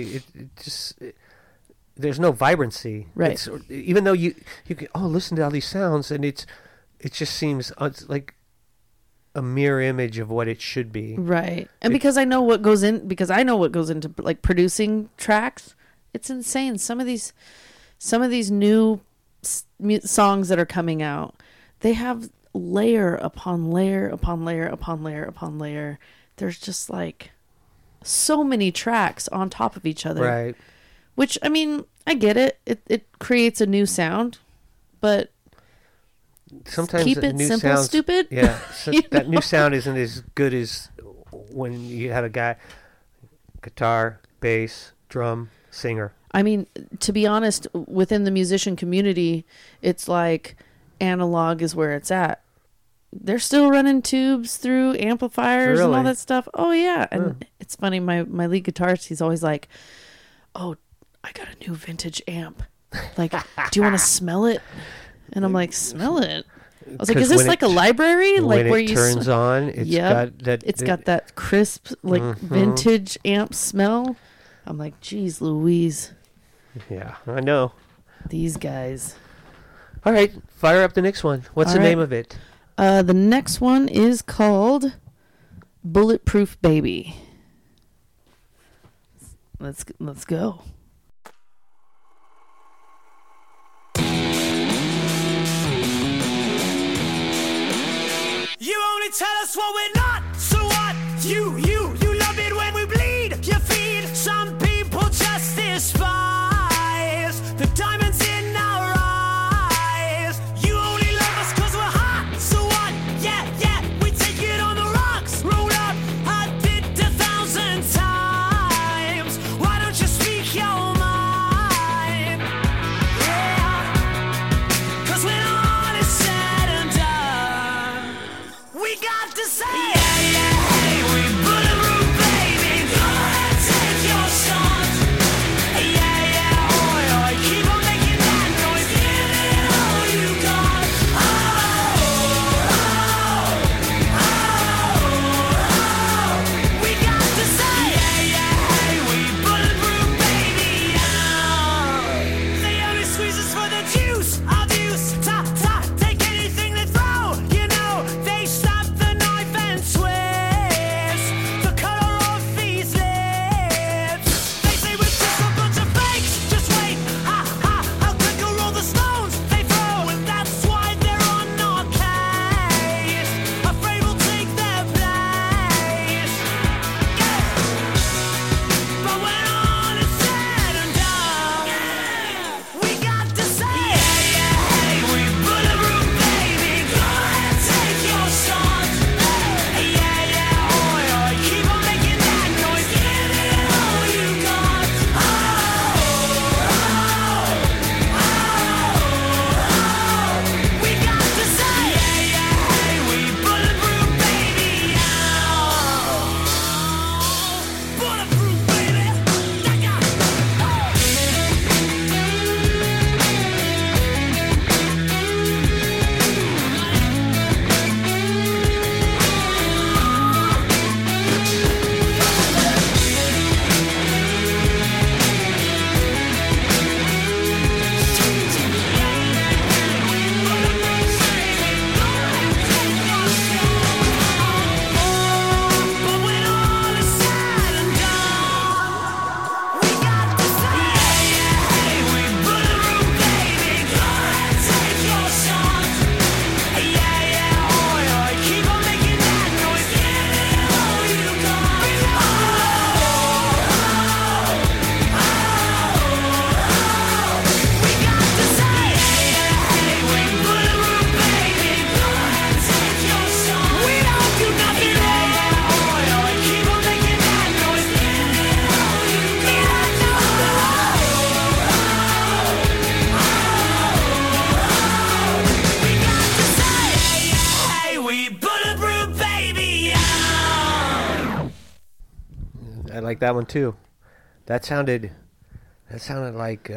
S2: there's no vibrancy.
S3: Right.
S2: It's, even though you can listen to all these sounds, and it just seems it's like a mirror image of what it should be.
S3: Right. And because I know what goes into like producing tracks, it's insane. Some of these new songs that are coming out, they have layer upon layer upon layer upon layer upon layer. There's just like so many tracks on top of each other.
S2: Right.
S3: Which, I mean, I get it. It creates a new sound, but
S2: Sometimes
S3: keep
S2: the
S3: it
S2: new
S3: simple,
S2: sounds,
S3: stupid.
S2: Yeah, so
S3: You
S2: that
S3: know?
S2: new sound isn't as good as when you had a guy, guitar, bass, drum, singer.
S3: I mean, to be honest, within the musician community, it's like analog is where it's at. They're still running tubes through amplifiers and all
S2: Really?
S3: that stuff. Oh, yeah. And
S2: Huh.
S3: it's funny, my lead guitarist, he's always like, oh, I got a new vintage amp. Like, do you want to smell it? And I'm like, smell it. I was like,
S2: 'Cause
S3: is this
S2: when
S3: like
S2: it-
S3: a library? Like
S2: when
S3: where
S2: it
S3: you
S2: turns on, it's
S3: Yep.
S2: got that.
S3: It's got that crisp, like vintage amp smell. I'm like, geez, Louise,
S2: Yeah, I know.
S3: these guys.
S2: All right, fire up the next one. What's
S3: All
S2: the
S3: right.
S2: name of it?
S3: The next one is called Bulletproof Baby. Let's go.
S4: You only tell us what we're not, so what? You love it when we bleed. You feed some people just despise the diamonds in our eyes. You only love us 'cause we're hot, so what? Yeah, we take it on the rocks. Roll up, I did 1,000 times. Why don't you speak your mind? Yeah, 'cause when all is said and done, we got to say, hey, we bulletproof, baby. Go ahead, take your shot. Yeah, oi, keep on making that noise. Give it all you got. We got to say, hey, we bulletproof, baby. They only squeeze us for the juice of use. Take anything they throw. You know, they stop the knife and twist the color of these lips. They say we're just a bunch of fakes. Just wait, how quick are all the stones they throw? And that's why they're on our case. Afraid we'll take their place. But when all is said and done, we got to say, hey, we bulletproof, baby. Go ahead, take your shot. Yeah, oi, keep on making that noise. Give it all you got. We got to say, hey, we bulletproof, baby. Bulletproof, baby. But when all is said and done, we got to say, hey, we bulletproof, baby. Go ahead, take your shot. Yeah, oi, keep on making that noise. Give it all you got. We got to say, hey, we bulletproof, baby. Go ahead, take your shot. We don't do nothing wrong. Oi, keep on making that noise. Give it all you got. We got to say, hey, we bulletproof, baby.
S2: I like that one too. That sounded like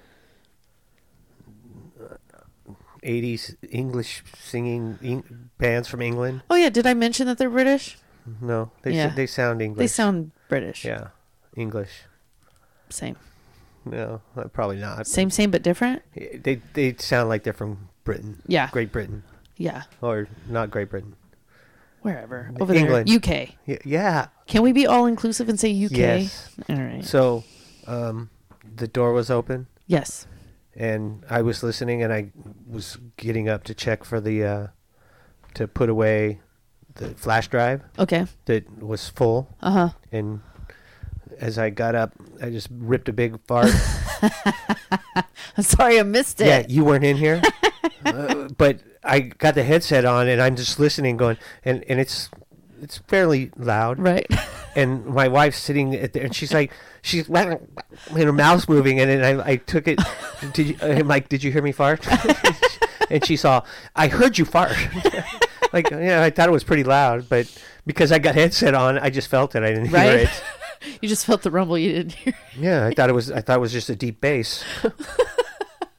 S2: 80s English singing bands from England.
S3: Oh yeah, did I mention that they're British?
S2: No,
S3: Yeah.
S2: they sound English.
S3: They sound British.
S2: Yeah, English.
S3: Same,
S2: No, probably not.
S3: same, but different.
S2: They sound like they're from Britain.
S3: Yeah.
S2: Great Britain,
S3: Yeah,
S2: or not Great Britain.
S3: wherever over
S2: England.
S3: there, UK.
S2: Yeah.
S3: Can we be all inclusive and say UK?
S2: Yes.
S3: All right.
S2: So, the door was open,
S3: Yes.
S2: and I was listening, and I was getting up to check for the to put away the flash drive
S3: Okay.
S2: that was full,
S3: Uh-huh.
S2: and as I got up, I just ripped a big fart.
S3: I'm sorry I missed it.
S2: Yeah, you weren't in here, but I got the headset on, and I'm just listening, going, and it's fairly loud,
S3: Right.
S2: and my wife's sitting at there, and she's like, and her mouth's moving, and then I took it. I'm like, did you hear me fart? And she saw, I heard you fart. Like, yeah, I thought it was pretty loud, but because I got headset on, I just felt it. I didn't hear
S3: Right?
S2: it.
S3: You just felt the rumble. You didn't hear.
S2: Yeah, I thought it was just a deep bass.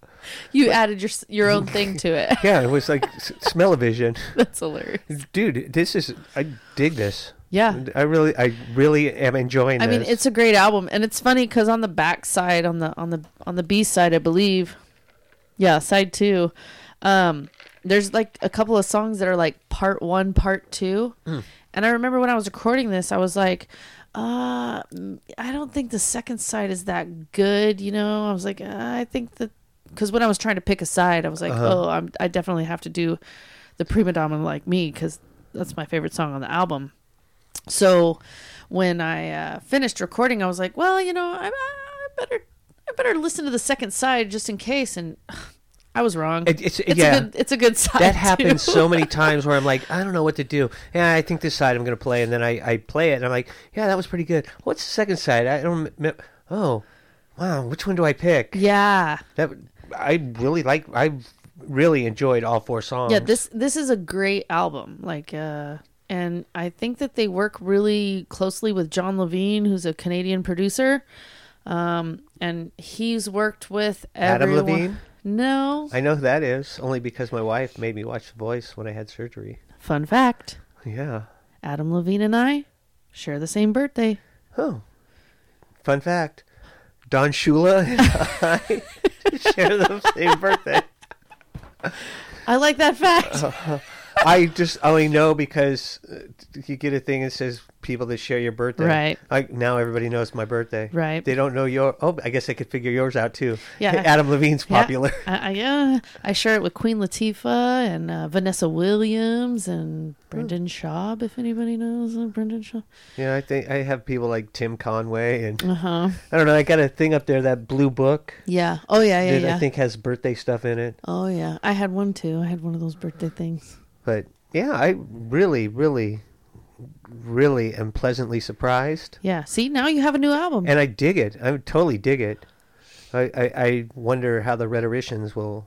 S3: You added your own thing to it.
S2: Yeah, it was like smell-o-vision.
S3: That's hilarious.
S2: Dude, I dig this.
S3: Yeah.
S2: I really am enjoying this.
S3: I mean, it's a great album, and it's funny because on the back side, on the B side, I believe, yeah, side 2, there's like a couple of songs that are like part 1, part 2, and I remember when I was recording this, I was like, I don't think the second side is that good, you know. I was like, I think that, because when I was trying to pick a side, I was like, I definitely have to do the Prima Donna Like Me, because that's my favorite song on the album. So when I finished recording, I was like, well, you know, I better listen to the second side just in case, and I was wrong. It's a good side.
S2: That happens so many times where I'm like, I don't know what to do. Yeah, I think this side I'm going to play, and then I play it, and I'm like, yeah, that was pretty good. What's the second side? I don't. Oh, wow, which one do I pick?
S3: Yeah.
S2: I really enjoyed all 4 songs.
S3: Yeah, this is a great album. Like, and I think that they work really closely with John Levine, who's a Canadian producer, and he's worked with everyone.
S2: Adam Levine?
S3: No.
S2: I know who that is, only because my wife made me watch The Voice when I had surgery.
S3: Fun fact.
S2: Yeah.
S3: Adam Levine and I share the same birthday.
S2: Oh. Fun fact. Don Shula and I share the same birthday.
S3: I like that fact.
S2: I just only know because you get a thing that says people that share your birthday.
S3: Right.
S2: Now everybody knows my birthday.
S3: Right.
S2: They don't know your. Oh, I guess I could figure yours out too.
S3: Yeah.
S2: Adam Levine's popular.
S3: Yeah. I share it with Queen Latifah and Vanessa Williams and Brendan Schaub, if anybody knows Brendan Schaub.
S2: Yeah, I think I have people like Tim Conway and
S3: I
S2: don't know. I got a thing up there, that blue book.
S3: Yeah. Oh yeah.
S2: That I think has birthday stuff in it.
S3: Oh yeah. I had one too. I had one of those birthday things.
S2: But yeah, I really, really, really am pleasantly surprised.
S3: Yeah. See, now you have a new album.
S2: And I dig it. I totally dig it. I wonder how the rhetoricians will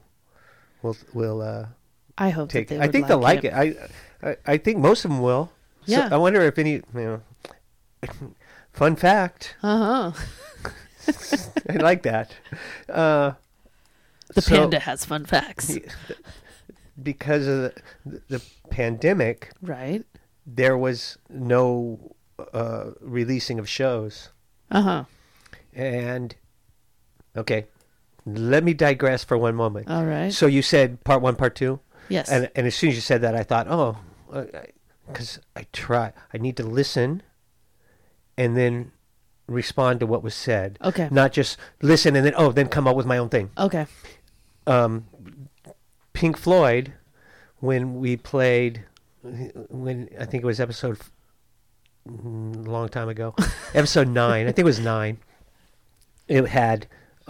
S3: I hope
S2: take
S3: that
S2: it.
S3: they
S2: I think they'll like it. I think most of them will.
S3: Yeah.
S2: So I wonder if any, you know, fun fact.
S3: I
S2: like that.
S3: The panda has fun facts.
S2: Because of the pandemic,
S3: right?
S2: There was no releasing of shows. And okay, let me digress for one moment.
S3: All right.
S2: So you said part 1, part 2.
S3: Yes.
S2: And as soon as you said that, I thought, because I need to listen, and then respond to what was said.
S3: Okay.
S2: Not just listen and then come up with my own thing.
S3: Okay.
S2: Pink Floyd, when we played, when I think it was episode, a long time ago, episode 9, I think it was 9, it had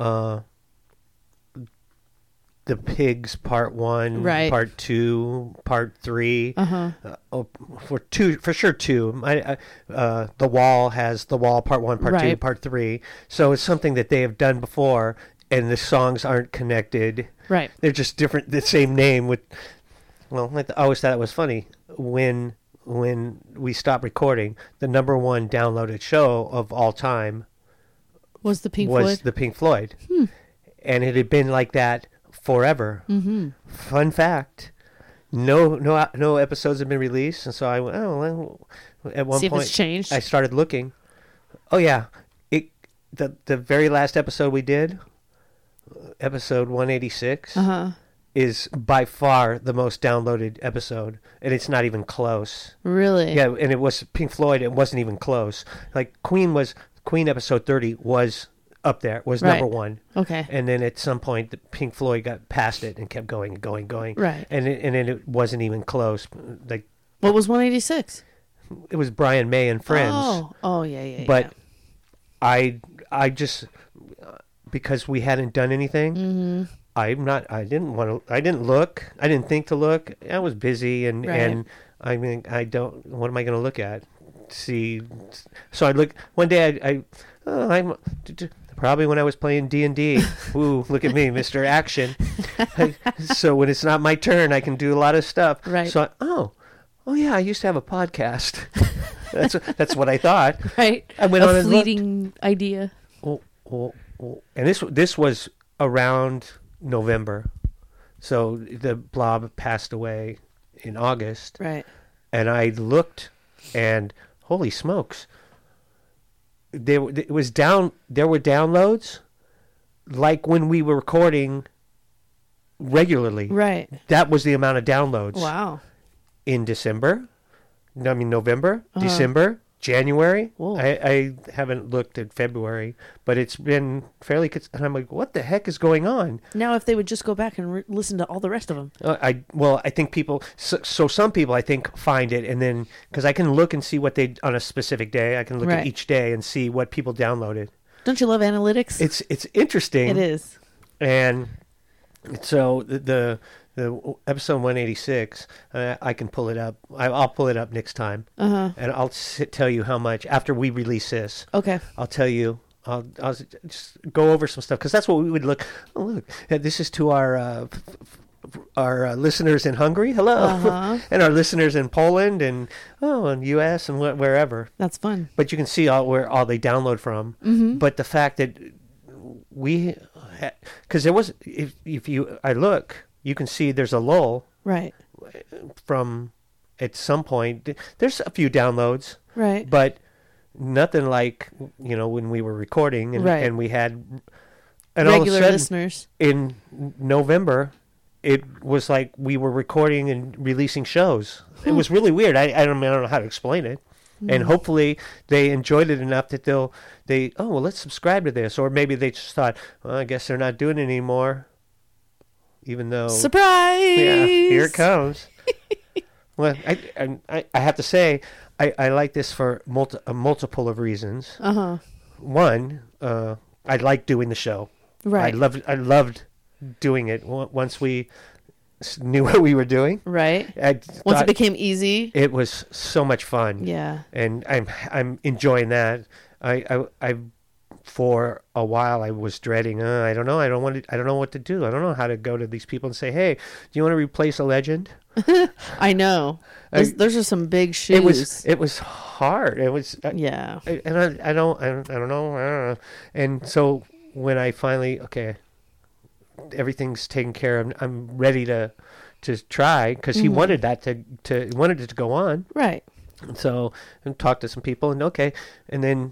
S2: the Pigs part 1,
S3: right.
S2: part 2, part 3, for sure 2. The Wall has The Wall part 1, part
S3: right.
S2: 2, part 3. So it's something that they have done before, and the songs aren't connected.
S3: Right.
S2: They're just different, the same name with, well, I always thought it was funny. When we stopped recording, the number 1 downloaded show of all time
S3: was the Pink
S2: Floyd. And it had been like that forever. Fun fact. No episodes have been released. And so I went, at one
S3: See
S2: point,
S3: if it's changed.
S2: I started looking. Oh, yeah. The very last episode we did, episode 186, is by far the most downloaded episode, and it's not even close.
S3: Really?
S2: Yeah, and it was Pink Floyd. It wasn't even close. Like Queen episode 30 was up there. Was
S3: right.
S2: number 1.
S3: Okay.
S2: And then at some point, the Pink Floyd got past it and kept going and going, going.
S3: Right.
S2: And then it wasn't even close. Like,
S3: what was 186?
S2: It was Brian May and Friends.
S3: Oh, yeah.
S2: But I just, because we hadn't done anything, I didn't look. I didn't think to look. I was busy, and I mean, what am I going to look at? See, so I look one day. I'm probably when I was playing D&D. Ooh, look at me, Mr. Action. So when it's not my turn, I can do a lot of stuff.
S3: Right.
S2: So oh yeah, I used to have a podcast. That's what I thought.
S3: Right.
S2: I went on and
S3: fleeting idea.
S2: and this was around November. So the blob passed away in August.
S3: Right.
S2: And I looked, and holy smokes, there were downloads like when we were recording regularly.
S3: Right.
S2: That was the amount of downloads.
S3: Wow.
S2: In November, December, January.
S3: Whoa.
S2: I haven't looked at February, but it's been fairly. And I'm like, what the heck is going on?
S3: Now, if they would just go back and listen to all the rest of them.
S2: I think people. So some people, I think, find it, and then because I can look and see what they on a specific day, I can look at each day and see what people downloaded.
S3: Don't you love analytics?
S2: It's interesting.
S3: It is.
S2: And so the episode 186, I can pull it up. I'll pull it up next time, and I'll tell you how much after we release this.
S3: Okay.
S2: I'll tell you. I'll just go over some stuff because that's what we would look. Oh, look, this is to our listeners in Hungary. Hello, and our listeners in Poland and U.S. and wherever.
S3: That's fun.
S2: But you can see where all they download from.
S3: Mm-hmm.
S2: But the fact that because there was I look. You can see there's a lull.
S3: Right.
S2: From at some point. There's a few downloads.
S3: Right.
S2: But nothing like, when we were recording and we had and
S3: regular
S2: all of a sudden,
S3: listeners.
S2: In November, it was like we were recording and releasing shows. It was really weird. I don't know how to explain it. And hopefully they enjoyed it enough that let's subscribe to this. Or maybe they just thought, well, I guess they're not doing it anymore. Even though
S3: surprise,
S2: yeah, here it comes. Well, I have to say I like this for a multiple of reasons. One, I like doing the show.
S3: Right.
S2: I loved doing it once we knew what we were doing.
S3: Right. Once it became easy,
S2: it was so much fun.
S3: Yeah.
S2: And I'm enjoying that. I for a while I was dreading. I don't know. I don't know what to do. I don't know how to go to these people and say, "Hey, do you want to replace a legend?"
S3: I know. Those are some big shoes.
S2: It was hard. It was
S3: yeah.
S2: And I don't know. And so when I finally everything's taken care of, I'm ready to try because he wanted that wanted it to go on.
S3: Right.
S2: And so I talked to some people and then.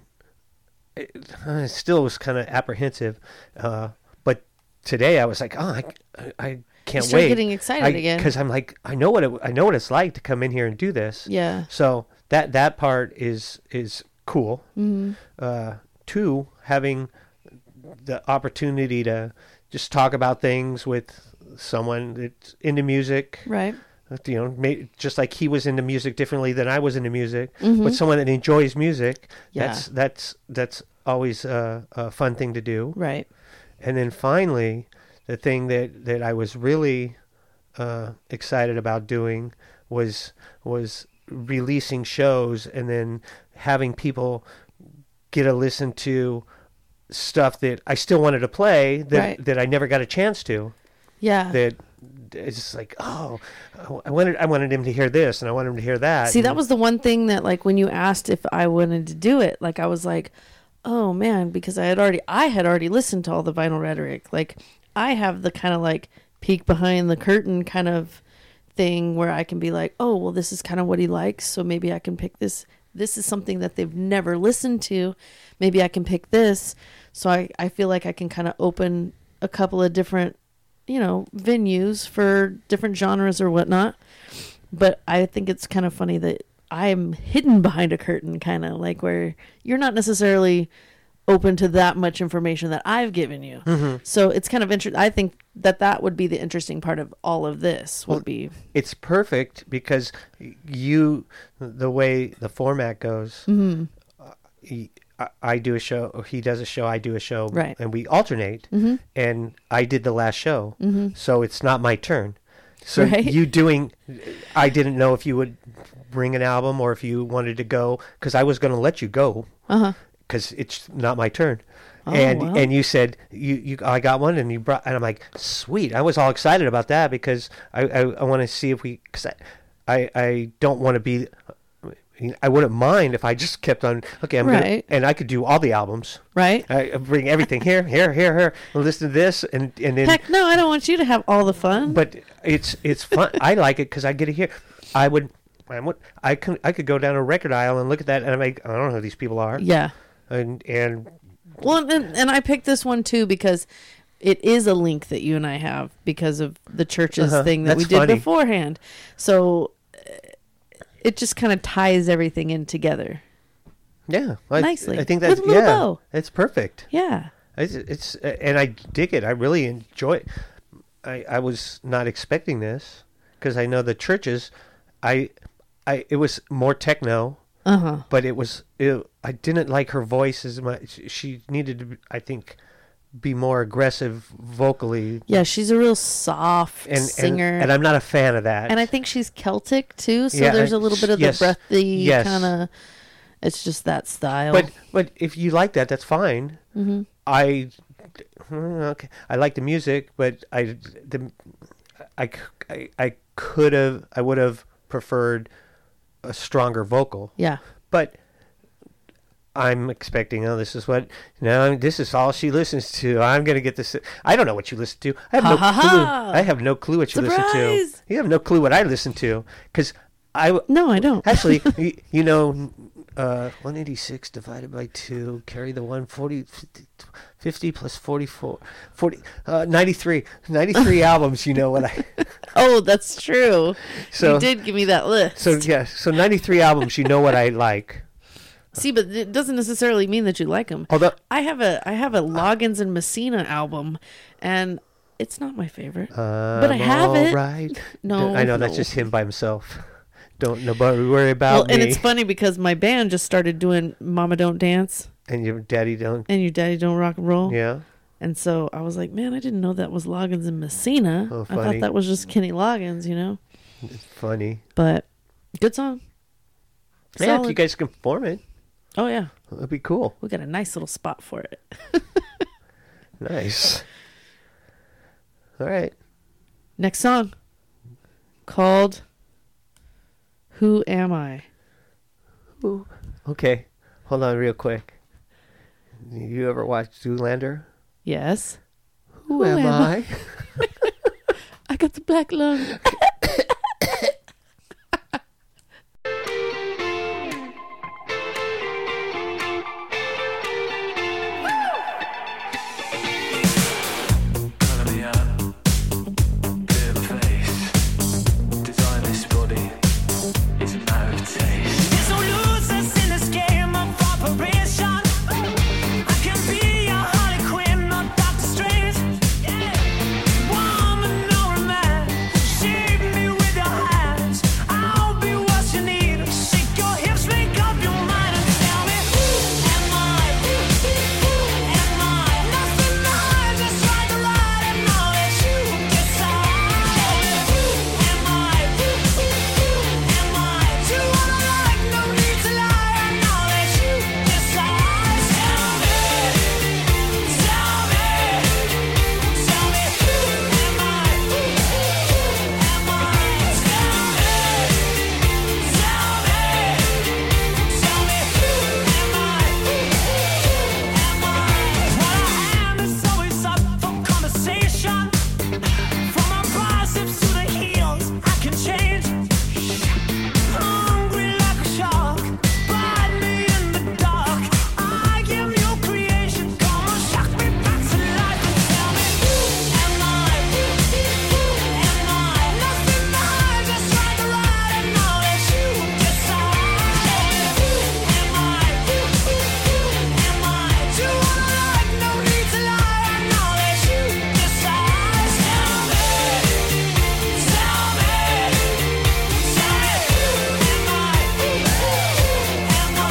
S2: I still was kind of apprehensive, but today I was like, I can't wait.
S3: Getting excited again
S2: because I'm like, I know what it's like to come in here and do this.
S3: Yeah.
S2: So that part is cool.
S3: Mm-hmm.
S2: Two, having the opportunity to just talk about things with someone that's into music,
S3: right?
S2: Just like he was into music differently than I was into music,
S3: mm-hmm.
S2: but someone that enjoys music,
S3: yeah.
S2: that's always a fun thing to do.
S3: Right.
S2: And then finally, the thing that I was really excited about doing was releasing shows and then having people get a listen to stuff that I still wanted to play that I never got a chance to.
S3: Yeah.
S2: That it's just like, I wanted him to hear this and I wanted him to hear that.
S3: See, that was the one thing that, like, when you asked if I wanted to do it, like, I was like, oh man, because I had already listened to all the Vinyl Rhetoric. Like, I have the kind of like peek behind the curtain kind of thing where I can be like, oh, well, this is kind of what he likes, so maybe I can pick this. This is something that they've never listened to. Maybe I can pick this. So I feel like I can kind of open a couple of different, venues for different genres or whatnot. But I think it's kind of funny that I'm hidden behind a curtain, kind of like where you're not necessarily open to that much information that I've given you. Mm-hmm. So it's kind of interesting. I think that would be the interesting part of all of this would be.
S2: It's perfect because the way the format goes,
S3: mm-hmm.
S2: I do a show, or he does a show, I do a show,
S3: right.
S2: and we alternate.
S3: Mm-hmm.
S2: And I did the last show,
S3: mm-hmm.
S2: so it's not my turn. So I didn't know if you would bring an album or if you wanted to go, because I was going to let you go, because it's not my turn.
S3: Oh,
S2: and you said I got one, and you brought, and I'm like, sweet. I was all excited about that because I want to see if because I don't want to be. I wouldn't mind if I just kept on. Okay, I'm
S3: Right.
S2: and I could do all the albums.
S3: Right?
S2: I bring everything here, and listen to this, and then.
S3: Heck no, I don't want you to have all the fun.
S2: But it's fun. I like it because I get to hear. I could go down a record aisle and look at that, and I'm like, I don't know who these people are.
S3: Yeah.
S2: And
S3: Well, and I picked this one too because it is a link that you and I have because of the churches thing that
S2: That's
S3: we did
S2: funny.
S3: beforehand. So it just kind of ties everything in together.
S2: yeah,
S3: Nicely.
S2: I think that's
S3: With a little bow.
S2: It's perfect.
S3: Yeah.
S2: It's and I dig it. I really enjoy it. I was not expecting this because I know the churches. It was more techno. But I didn't like her voice as much. She needed to, I think, be more aggressive vocally.
S3: Yeah, she's a real soft singer.
S2: And I'm not a fan of that.
S3: And I think she's Celtic too, so
S2: Yeah,
S3: there's a little bit of
S2: yes,
S3: the breathy
S2: yes.
S3: kind of. It's just that style.
S2: But if you like that, that's fine.
S3: Mm-hmm.
S2: I like the music, but I would have preferred a stronger vocal.
S3: Yeah.
S2: But I'm expecting, this is all she listens to. I'm going to get this. I don't know what you listen to. I have no clue. I have no clue what you listen to.
S3: Surprise!
S2: You have no clue what I listen to. Because
S3: No, I don't.
S2: actually, 186 divided by 2, carry the 140, 50 plus 44, 93 albums, you know what I...
S3: Oh, that's true.
S2: So-
S3: you did give me that list.
S2: So 93 albums, you know what I like.
S3: See, but it doesn't necessarily mean that you like them.
S2: Although,
S3: I have a Loggins and Messina album, and it's not my favorite. But I have it.
S2: Right.
S3: No,
S2: I know, that's
S3: no.
S2: just him by himself. Don't nobody worry about
S3: Well,
S2: me.
S3: and it's funny because my band just started doing Mama Don't Dance
S2: And your daddy don't.
S3: and Your Daddy Don't Rock and Roll.
S2: Yeah.
S3: And so I was like, man, I didn't know that was Loggins and Messina.
S2: Oh,
S3: I thought
S2: funny.
S3: that was just Kenny Loggins, you know?
S2: It's funny.
S3: But good song.
S2: Yeah, if
S3: Solid.
S2: you guys can perform it,
S3: Oh, yeah.
S2: that'd be cool.
S3: We got a nice little spot for it.
S2: Nice. All right.
S3: Next song called Who Am I?
S2: Ooh. Okay. Hold on real quick. You ever watch Zoolander?
S3: Yes.
S2: Who am I?
S3: I got the black lung.
S4: Colour me up, bit of a face. Design this body, it's a matter of taste. There's no losers in this game of operation. I can be a Harley Quinn or Doctor Strange. Woman or a man, shape me with your hands. I'll be what you need. Shake your hips, make up your mind, and tell me who am I? Who am I? Nothing to hide, just try to ride and know that you decide. Who am I? Who am I? Do what I like, no need to lie. I know that you decide. Tell me, tell me, tell me who am I? Who am I? Tell me, tell me, tell me who am I? Who am I? What I am is always up for conversation. From my biceps to the heels, I can change. Hungry like a shark, bite me in the dark. I am your creation, come on, shock me back to life and tell me who am I? Who am I? Nothing to hide, just try to ride and know that you decide. Who am I? Who am I? Do what I like, no need to lie. I know that you decide. Tell me, tell me, tell me who am I? Who am I?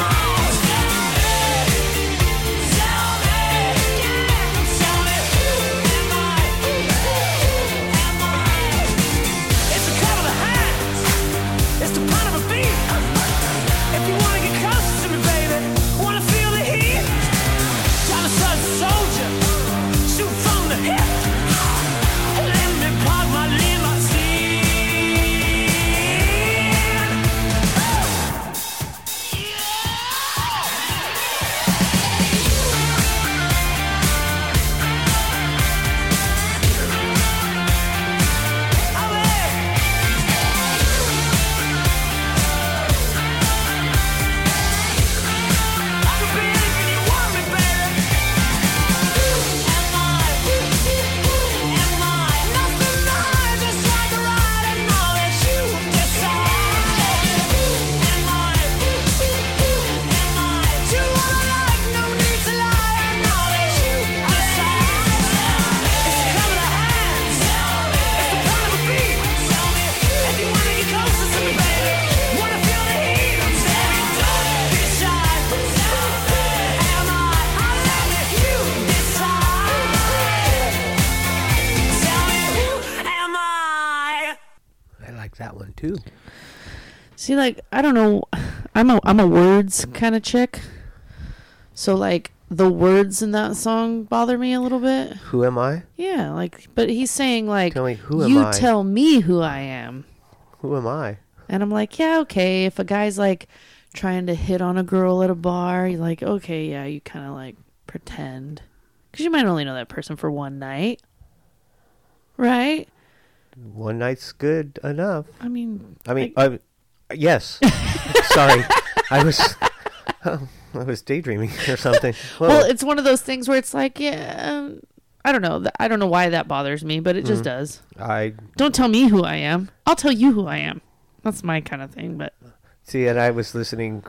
S4: Tell me, tell me, yeah, tell me who am I? Who am I? It's the cut of the hands, it's the pound of a beat. If you wanna get closer to me, baby, wanna feel the heat. Time to start a soldier, shoot from the hip. Let me park my limousine.
S2: that one too.
S3: See, like, I don't know. I'm a words kind of chick. So, like, the words in that song bother me a little bit.
S2: Who am I?
S3: Yeah, like, but he's saying, like,
S2: Tell me, who am
S3: you
S2: I?
S3: tell me who I am.
S2: Who am I?
S3: And I'm like, yeah, okay. If a guy's, like, trying to hit on a girl at a bar, you're like, okay, yeah, you kind of, like, pretend. Because you might only know that person for one night. Right?
S2: One night's good enough.
S3: I mean,
S2: yes. Sorry, I was daydreaming or something.
S3: well, it's one of those things where it's like, yeah, I don't know. I don't know why that bothers me, but it just does. Don't tell me who I am. I'll tell you who I am. That's my kind of thing. But
S2: see, and I was listening.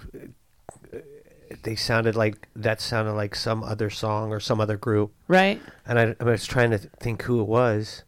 S2: That sounded like some other song or some other group,
S3: right?
S2: And I was trying to think who it was.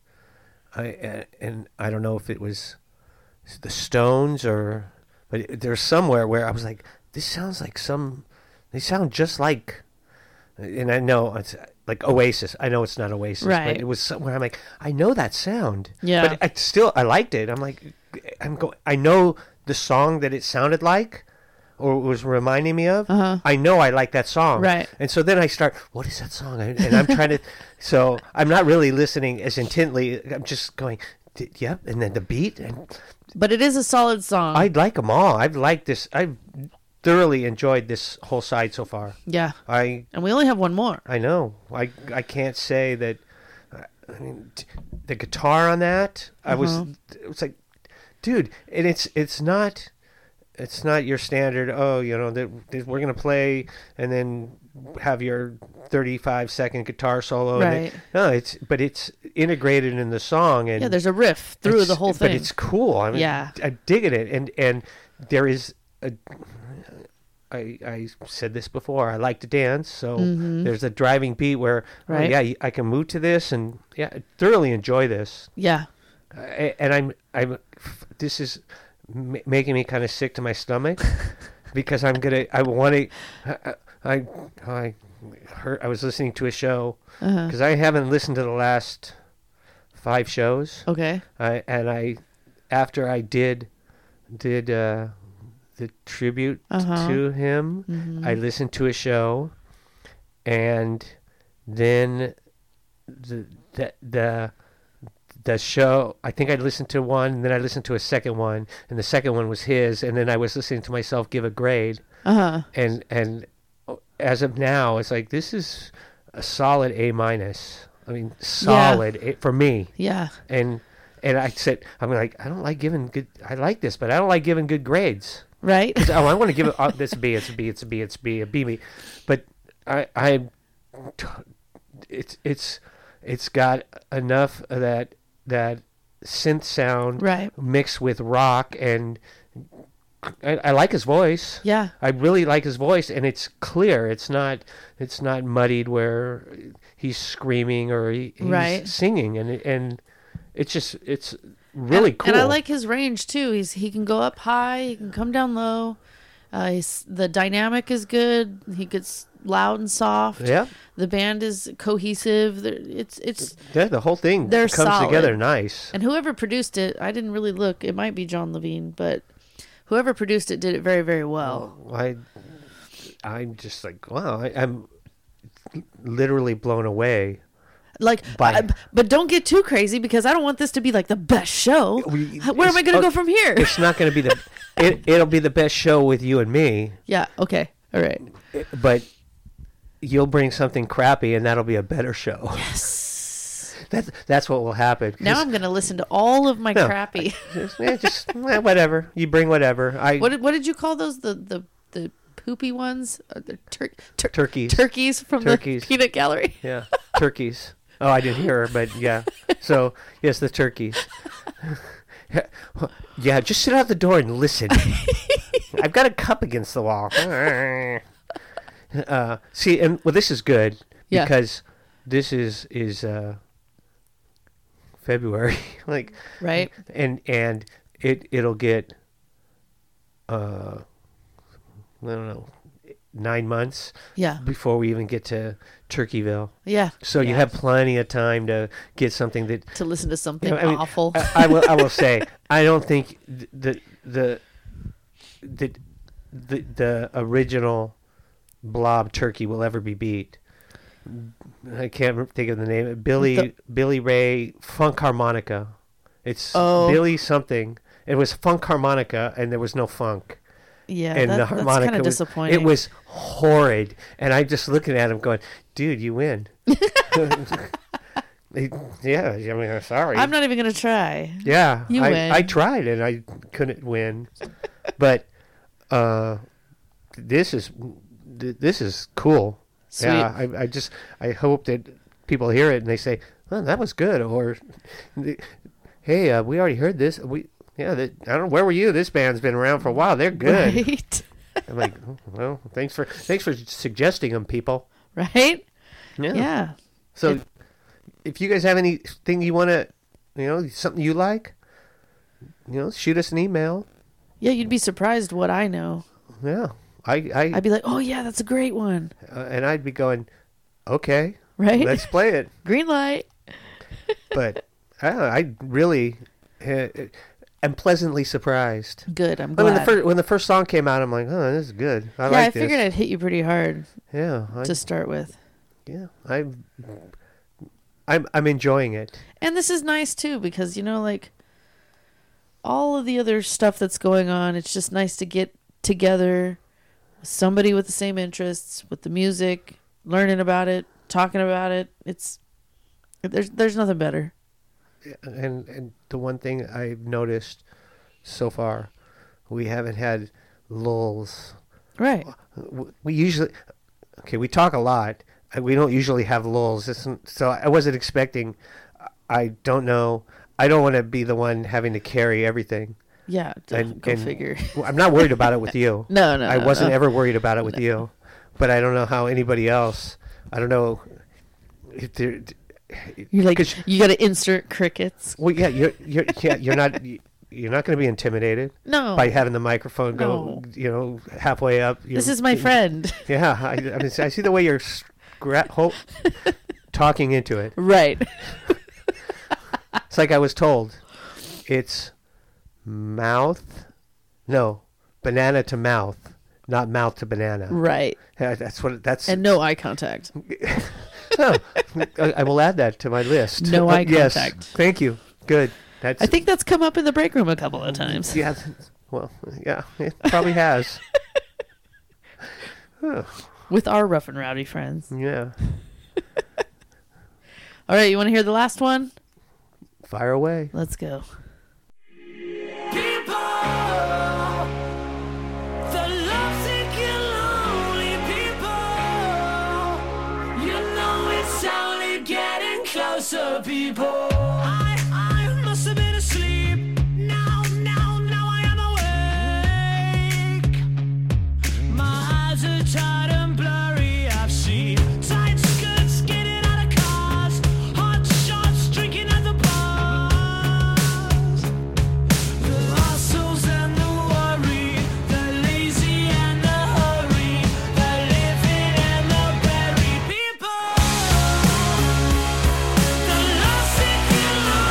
S2: And I don't know if it was the Stones but there's somewhere where I was like, this sounds like they sound just like, and I know it's like Oasis. I know it's not Oasis,
S3: right?
S2: But it was somewhere I'm like, I know that sound.
S3: Yeah.
S2: But I liked it. I'm like, I know the song that it sounded like, or was reminding me of. I know I like that song.
S3: Right.
S2: And so then I start, what is that song? And I'm trying to, so I'm not really listening as intently. I'm just going, yep. And then the beat.
S3: But it is a solid song.
S2: I like them all. I've liked this. I've thoroughly enjoyed this whole side so far.
S3: Yeah.
S2: And
S3: we only have one more.
S2: I know. I can't say that. I mean, the guitar on that, it was like, dude, and it's not your standard, we're going to play and then have your 35-second guitar solo.
S3: Right.
S2: But it's integrated in the song. And
S3: yeah, there's a riff through the whole thing.
S2: But it's cool. I mean,
S3: yeah.
S2: I'm digging it. And there is I said this before, I like to dance. So there's a driving beat where, I can move to this and I thoroughly enjoy this.
S3: Yeah.
S2: And this is making me kind of sick to my stomach because I was listening to a show because I haven't listened to the last 5 shows.
S3: Okay.
S2: After I did the tribute to him, I listened to a show, and then the show, I think I listened to one, and then I listened to a second one, and the second one was his, and then I was listening to myself give a grade. And as of now, it's like, this is a solid A-. I mean, solid for me.
S3: Yeah.
S2: And I said, I'm like, I don't like giving good, I like this, but I don't like giving good grades.
S3: Right.
S2: I want to give it, this a B, it's a B, it's a B, it's a B, a B. But it's got enough of that synth sound mixed with rock, and I like his voice.
S3: Yeah.
S2: I really like his voice, and it's clear. It's not muddied where he's screaming or he's singing, and it's really cool.
S3: And I like his range too. He can go up high, he can come down low. The dynamic is good. He gets loud and soft.
S2: Yeah.
S3: The band is cohesive.
S2: The whole thing
S3: comes
S2: together nice.
S3: And whoever produced it, I didn't really look. It might be John Levine, but whoever produced it did it very, very well.
S2: I'm just like, wow. I'm literally blown away.
S3: Like, but don't get too crazy, because I don't want this to be like the best show. Where am I going to go from here?
S2: It's not going to be it'll be the best show with you and me.
S3: Yeah. Okay. All right.
S2: But you'll bring something crappy, and that'll be a better show.
S3: Yes.
S2: That's what will happen.
S3: Now I'm going to listen to all of my crappy.
S2: Whatever. You bring whatever.
S3: What did you call those? The poopy ones? The
S2: turkeys.
S3: Turkeys from the peanut gallery.
S2: Yeah. Turkeys. Oh, I didn't hear her, but yeah. So, yes, the turkeys. Yeah, just sit out the door and listen. I've got a cup against the wall. See, and this is good because this is February, like,
S3: right?
S2: And it'll get I don't know. 9 months
S3: Yeah.
S2: before we even get to Turkeyville.
S3: Yeah.
S2: So you
S3: Yeah.
S2: have plenty of time to get something that
S3: to listen to something
S2: I mean,
S3: awful.
S2: I will say I don't think the original Blob Turkey will ever be beat. I can't think of the name. Billy Ray Funk Harmonica. It's Billy something. It was Funk Harmonica, and there was no funk.
S3: Yeah,
S2: And the
S3: that's
S2: harmonica
S3: kind of
S2: was,
S3: disappointing.
S2: it was horrid, and I'm just looking at him going, "Dude, you win." Yeah, I mean, I'm sorry.
S3: I'm not even gonna try.
S2: Yeah,
S3: You win.
S2: I tried and I couldn't win, but this is cool.
S3: Sweet.
S2: Yeah, I hope that people hear it and they say, "Oh, that was good," or, "Hey, we already heard this. I don't know, where were you? This band's been around for a while. They're good."
S3: Right.
S2: I'm like, "Oh, well, thanks for suggesting them, people."
S3: Right.
S2: Yeah.
S3: Yeah.
S2: So, if you guys have anything you want to, something you like, shoot us an email.
S3: Yeah, you'd be surprised what I know.
S2: Yeah,
S3: I'd be like, "Oh yeah, that's a great one."
S2: And I'd be going, "Okay,
S3: Right?
S2: let's play it."
S3: Green light.
S2: But I really am pleasantly surprised.
S3: Good. I'm
S2: I mean,
S3: glad.
S2: when the first song came out, I'm like, "Oh, this is good. I
S3: I
S2: like this."
S3: figured I'd hit you pretty hard
S2: Yeah,
S3: to start with.
S2: I'm enjoying it.
S3: And this is nice too because like all of the other stuff that's going on, it's just nice to get together with somebody with the same interests, with the music, learning about it, talking about it. There's nothing better.
S2: And the one thing I've noticed so far, we haven't had lulls.
S3: Right.
S2: We usually, we talk a lot. We don't usually have lulls. So I wasn't expecting. I don't know. I don't want to be the one having to carry everything.
S3: Yeah. Go figure.
S2: I'm not worried about it with you.
S3: No.
S2: I wasn't ever worried about it with you, but I don't know how anybody else. I don't know if they're.
S3: You're like, you got to insert crickets.
S2: Well, yeah, you're not going to be intimidated.
S3: No.
S2: By having the microphone go, halfway up.
S3: This is my friend.
S2: Yeah, I mean, I see the way you're talking into it.
S3: Right.
S2: It's like I was told. It's banana to mouth, not mouth to banana.
S3: Right.
S2: Yeah, that's.
S3: And no eye contact.
S2: Oh, I will add that to my list.
S3: No eye
S2: yes,
S3: contact.
S2: Thank you. Good.
S3: I think that's come up in the break room a couple of times.
S2: Yeah. Well, yeah, it probably has.
S3: With our rough and rowdy friends.
S2: Yeah.
S3: All right, you want to hear the last one?
S2: Fire away.
S3: Let's go.
S4: Closer, people. I must have been asleep. Now I am awake. My eyes are tired and blurry. I've seen tight skirts getting out of cars, hot shots drinking at the bars. The hustles and the worry, the lazy and the hurry, the living and the buried people. The lost and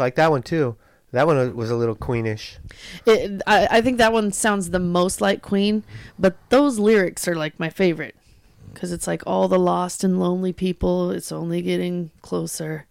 S2: like that one too. That one was a little Queenish.
S3: I think that one sounds the most like Queen, but those lyrics are like my favorite because it's like all the lost and lonely people. It's only getting closer.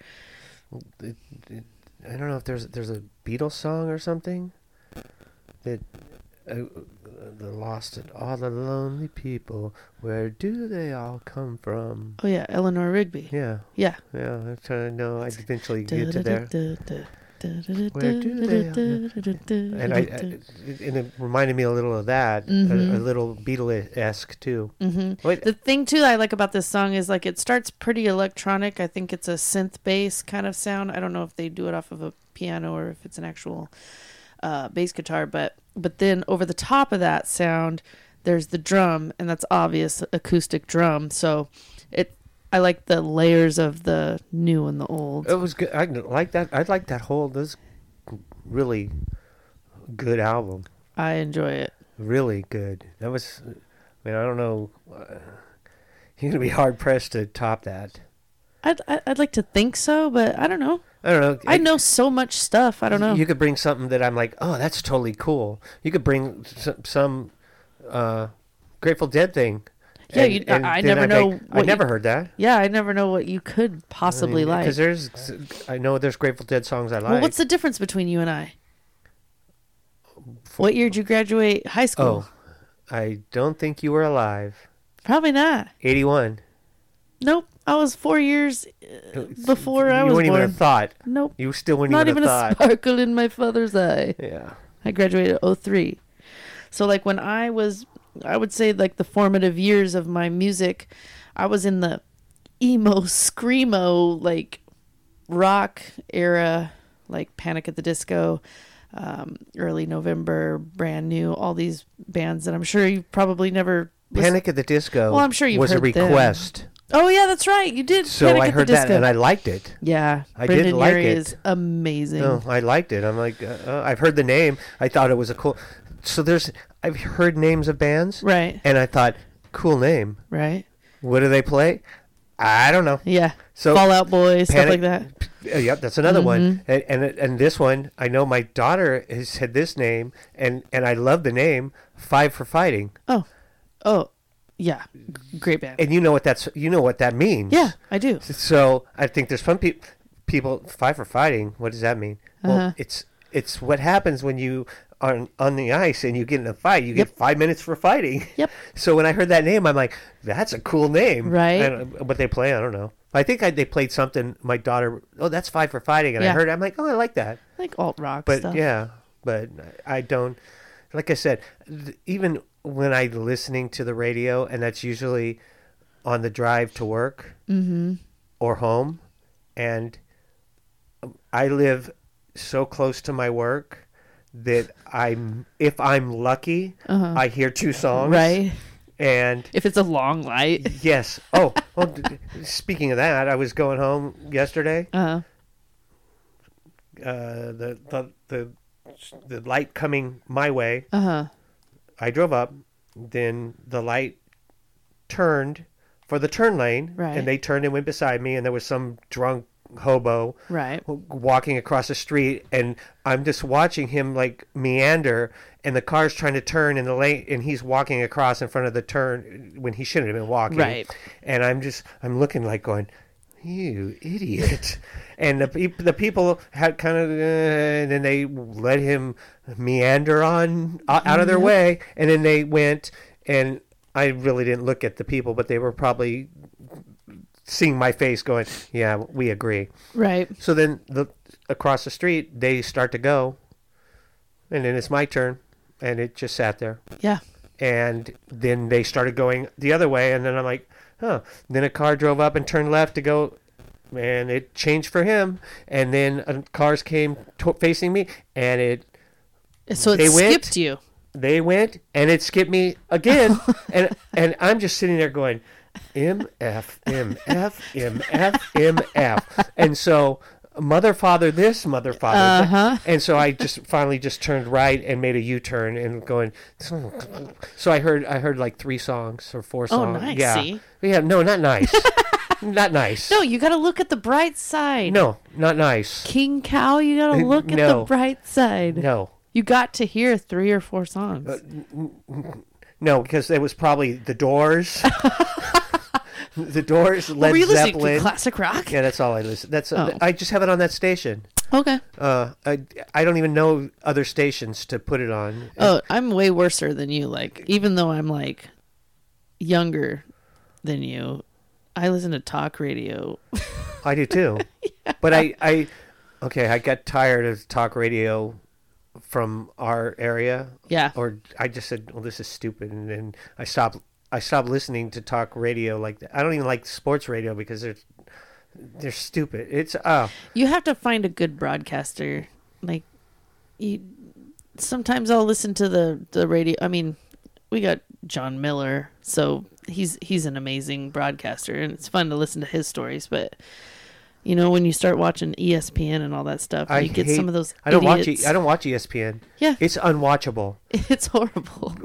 S2: I don't know if there's a Beatles song or something that the lost and all the lonely people. Where do they all come from?
S3: Oh yeah, Eleanor Rigby.
S2: Yeah.
S3: Yeah.
S2: I'm trying to know. I'd eventually get to there. Where do they? And it reminded me a little of that, a little Beatles-esque too. Wait,
S3: The thing too I like about this song is like it starts pretty electronic. I think it's a synth bass kind of sound. I don't know if they do it off of a piano or if it's an actual bass guitar, but then over the top of that sound, there's the drum, and that's obvious acoustic drum. So I like the layers of the new and the old.
S2: it was good. I like that. I like that whole. This really good album.
S3: I enjoy it.
S2: Really good. That was. I mean, I don't know. You're gonna be hard pressed to top that.
S3: I'd like to think so, but I don't know.
S2: I don't know.
S3: I know so much stuff. I don't know.
S2: You could bring something that I'm like, oh, that's totally cool. You could bring some Grateful Dead thing.
S3: Yeah, I never know.
S2: I never heard that.
S3: Yeah, I never know what you could possibly like.
S2: Because I know there's Grateful Dead songs I like.
S3: Well, what's the difference between you and I? What year did you graduate high school?
S2: Oh, I don't think you were alive.
S3: Probably not.
S2: 81.
S3: Nope. I was 4 years before I was born.
S2: You wouldn't even have thought.
S3: Nope.
S2: You still wouldn't
S3: Not
S2: even
S3: even
S2: have
S3: a
S2: thought.
S3: sparkle in my father's eye.
S2: Yeah.
S3: I graduated in 03. So like when I would say like the formative years of my music, I was in the emo, screamo, like rock era, like Panic at the Disco, Early November, Brand New, all these bands that I'm sure you probably never
S2: Panic at the Disco
S3: Well, I'm sure you've
S2: was a
S3: heard them.
S2: request.
S3: Oh yeah, that's right. You did.
S2: So
S3: Panic
S2: I
S3: at
S2: heard
S3: the
S2: that
S3: Disco.
S2: and I liked it.
S3: Yeah,
S2: I
S3: Brendan
S2: did like
S3: Urie
S2: it.
S3: is amazing.
S2: No, I liked it. I'm like, I've heard the name. I thought it was a cool. So I've heard names of bands.
S3: Right.
S2: And I thought, cool name.
S3: Right.
S2: What do they play? I don't know.
S3: Yeah.
S2: So
S3: Fallout Boy, stuff like
S2: Panic-
S3: that.
S2: Yep, that's another one.
S3: Mm-hmm.
S2: And this one, I know my daughter has had this name, and I love the name, Five for Fighting.
S3: Oh, yeah. Great band.
S2: And you know what that means.
S3: Yeah, I do.
S2: So I think there's some people, Five for Fighting. What does that mean? Well, it's what happens when you are on the ice and you get in a fight. You get 5 minutes for fighting.
S3: Yep.
S2: So when I heard that name, I'm like, that's a cool name.
S3: Right.
S2: And what they play, I don't know. I think they played something. My daughter, that's Five for Fighting, and I
S3: Yeah.
S2: heard it. I'm like, oh, I like that.
S3: Like alt rock
S2: But
S3: stuff.
S2: yeah, but I don't. Like I said, even when I'm listening to the radio, and that's usually on the drive to work or home, and I live so close to my work that if I'm lucky, I hear two songs.
S3: Right.
S2: And
S3: If it's a long light.
S2: yes. Oh, well, speaking of that, I was going home yesterday. The light coming my way. I drove up. Then the light turned for the turn lane,
S3: Right.
S2: and they turned and went beside me. And there was some drunk hobo
S3: Right.
S2: walking across the street, and I'm just watching him like meander, and the car's trying to turn in the lane, and he's walking across in front of the turn when he shouldn't have been walking.
S3: Right.
S2: And I'm looking like going, you idiot. And the people had kind of, and then they let him meander on out of their way, and then they went, and I really didn't look at the people, but they were probably seeing my face going, yeah, we agree.
S3: Right.
S2: So then across the street, they start to go, and then it's my turn, and it just sat there.
S3: Yeah.
S2: And then they started going the other way, and then I'm like, huh. Then a car drove up and turned left to go, and it changed for him. And then cars came facing me, and
S3: So it
S2: They went.
S3: skipped you.
S2: they went, and it skipped me again. and I'm just sitting there going, MF, MF, MF, MF. And so, mother, father, this, mother, father. That. And so I just finally just turned right and made a U-turn and going. So I heard like 3 songs or 4 songs.
S3: Oh, nice.
S2: Yeah.
S3: See?
S2: Yeah. No, not nice. Not nice.
S3: No, you got to look at the bright side.
S2: No, not nice.
S3: King Cow, you got to look at
S2: No.
S3: the bright side.
S2: No.
S3: You got to hear 3 or 4 songs.
S2: No, because it was probably The Doors. The Doors, Led
S3: Were you listening
S2: Zeppelin.
S3: to classic rock?
S2: Yeah, that's all I listen.
S3: Oh.
S2: I just have it on that station.
S3: Okay.
S2: I don't even know other stations to put it on.
S3: Oh, I'm way worser than you. Like, even though I'm like younger than you, I listen to talk radio.
S2: I do too. But I got tired of talk radio from our area.
S3: Yeah.
S2: Or I just said, well, this is stupid. And then I stopped listening to talk radio like that. I don't even like sports radio because they're stupid. It's
S3: You have to find a good broadcaster. Like, sometimes I'll listen to the radio. I mean, we got John Miller, so he's an amazing broadcaster, and it's fun to listen to his stories. But you know, when you start watching ESPN and all that stuff, you get some of those.
S2: I don't watch ESPN.
S3: Yeah,
S2: it's unwatchable.
S3: It's horrible.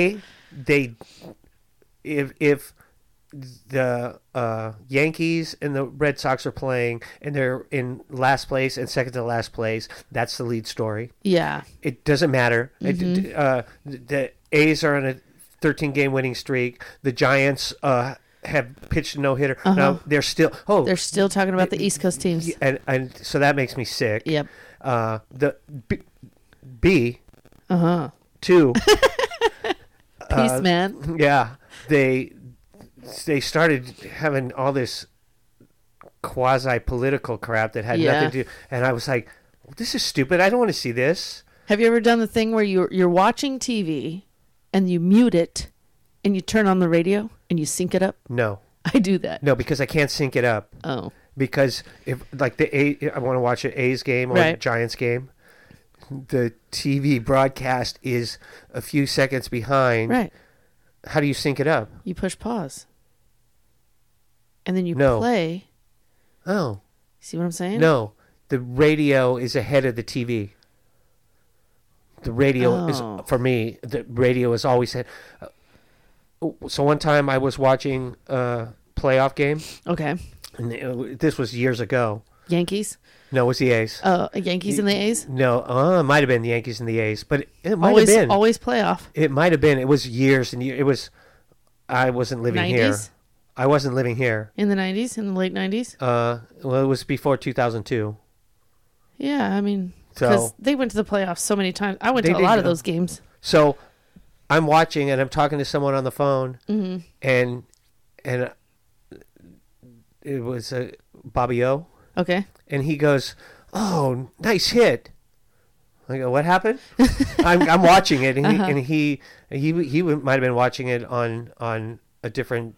S2: If the Yankees and the Red Sox are playing and they're in last place and second to last place, that's the lead story.
S3: Yeah.
S2: It doesn't matter. The A's are on a 13-game winning streak. The Giants have pitched a no-hitter. Now they're still
S3: talking about the East Coast teams.
S2: And so that makes me sick.
S3: Yep.
S2: The B. Two.
S3: Peace, man.
S2: Yeah. They started having all this quasi-political crap that had nothing to do, and I was like, this is stupid. I don't want to see this.
S3: Have you ever done the thing where you're watching TV and you mute it and you turn on the radio and you sync it up?
S2: No.
S3: I do that.
S2: No, because I can't sync it up.
S3: Oh.
S2: Because if like I want to watch an A's game or a Giants game, the TV broadcast is a few seconds behind.
S3: Right.
S2: How do you sync it up?
S3: You push pause. And then you play.
S2: Oh.
S3: See what I'm saying?
S2: No. The radio is ahead of the TV. The radio is, for me, the radio is always ahead. So one time I was watching a playoff game.
S3: Okay.
S2: And this was years ago.
S3: Yankees?
S2: No, it was the A's.
S3: Yankees and the A's?
S2: No, it might have been the Yankees and the A's, but it might have been.
S3: Always playoff.
S2: It might have been. It was years and years. It was, I wasn't living
S3: 90s?
S2: here. I wasn't living here.
S3: In the 90s? In the late 90s?
S2: Well, it was before 2002.
S3: Yeah, I mean, because they went to the playoffs so many times. I went to a lot of those games.
S2: So I'm watching and I'm talking to someone on the phone, and it was Bobby O.
S3: Okay.
S2: And he goes, "Oh, nice hit." I go, "What happened?" I'm watching it, and he might have been watching it on a different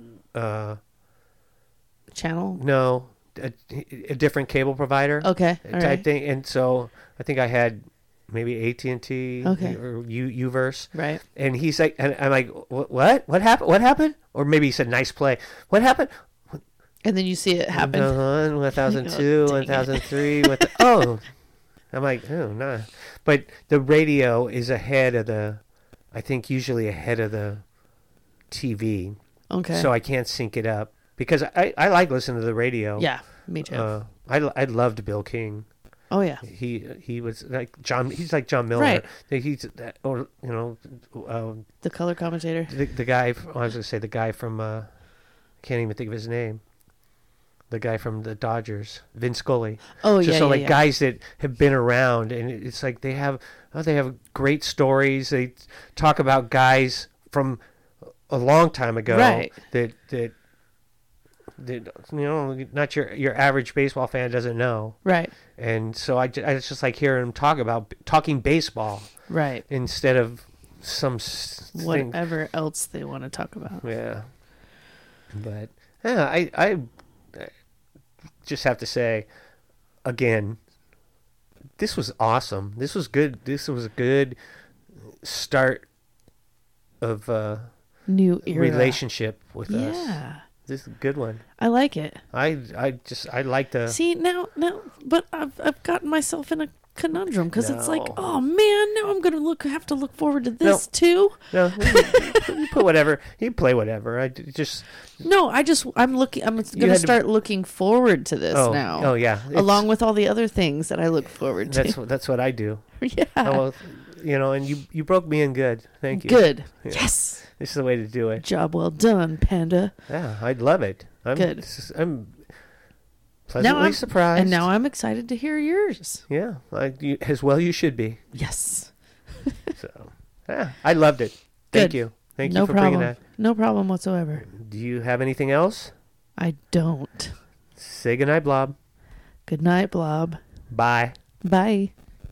S3: channel.
S2: No, a different cable provider.
S3: Okay,
S2: type thing. And so I think I had maybe AT&T or Uverse.
S3: Right.
S2: And he's like, and I'm like, "What? What happened? What happened?" Or maybe he said, "Nice play." What happened?
S3: And then you see it happen.
S2: 1002, 1003. I'm like, oh, no. But the radio is ahead of I think usually ahead of the TV.
S3: Okay.
S2: So I can't sync it up because I like listening to the radio.
S3: Yeah, me too.
S2: I loved Bill King.
S3: Oh yeah.
S2: He was like John. He's like John Miller.
S3: Right.
S2: He's the
S3: color commentator.
S2: The guy. I was gonna say the guy from. I can't even think of his name. The guy from the Dodgers, Vin Scully.
S3: Oh yeah.
S2: So guys that have been around, and it's like they have great stories. They talk about guys from a long time ago.
S3: Right.
S2: That not your average baseball fan doesn't know.
S3: Right.
S2: And so I just like hearing them talking baseball.
S3: Right.
S2: Instead of
S3: whatever else they want to talk about.
S2: Yeah. But yeah, I just have to say again, this was awesome. This was good. This was a good start of
S3: new era
S2: relationship with us.
S3: Yeah.
S2: This is a good one.
S3: I like it.
S2: I like to
S3: see now, but I've gotten myself in conundrum because it's like,
S2: No.
S3: oh man, now I'm gonna have to look forward to this too.
S2: No, you put whatever. You play whatever. Just.
S3: No, I'm gonna start looking forward to this now.
S2: Oh yeah.
S3: Along with all the other things that I look forward to.
S2: That's what I do.
S3: Yeah.
S2: Well, and you broke me in good. Thank you.
S3: Good.
S2: Yeah.
S3: Yes.
S2: This is the way to do it.
S3: Job well done, Panda.
S2: Yeah, I'd love it.
S3: Good.
S2: I'm pleasantly surprised.
S3: And now I'm excited to hear yours.
S2: Yeah, as well you should be.
S3: Yes.
S2: So, yeah, I loved it. Thank
S3: Good.
S2: you. Thank
S3: No
S2: you for
S3: problem.
S2: bringing that.
S3: No problem whatsoever.
S2: Do you have anything else?
S3: I don't.
S2: Say goodnight, Blob.
S3: Good night, Blob.
S2: Bye.
S3: Bye.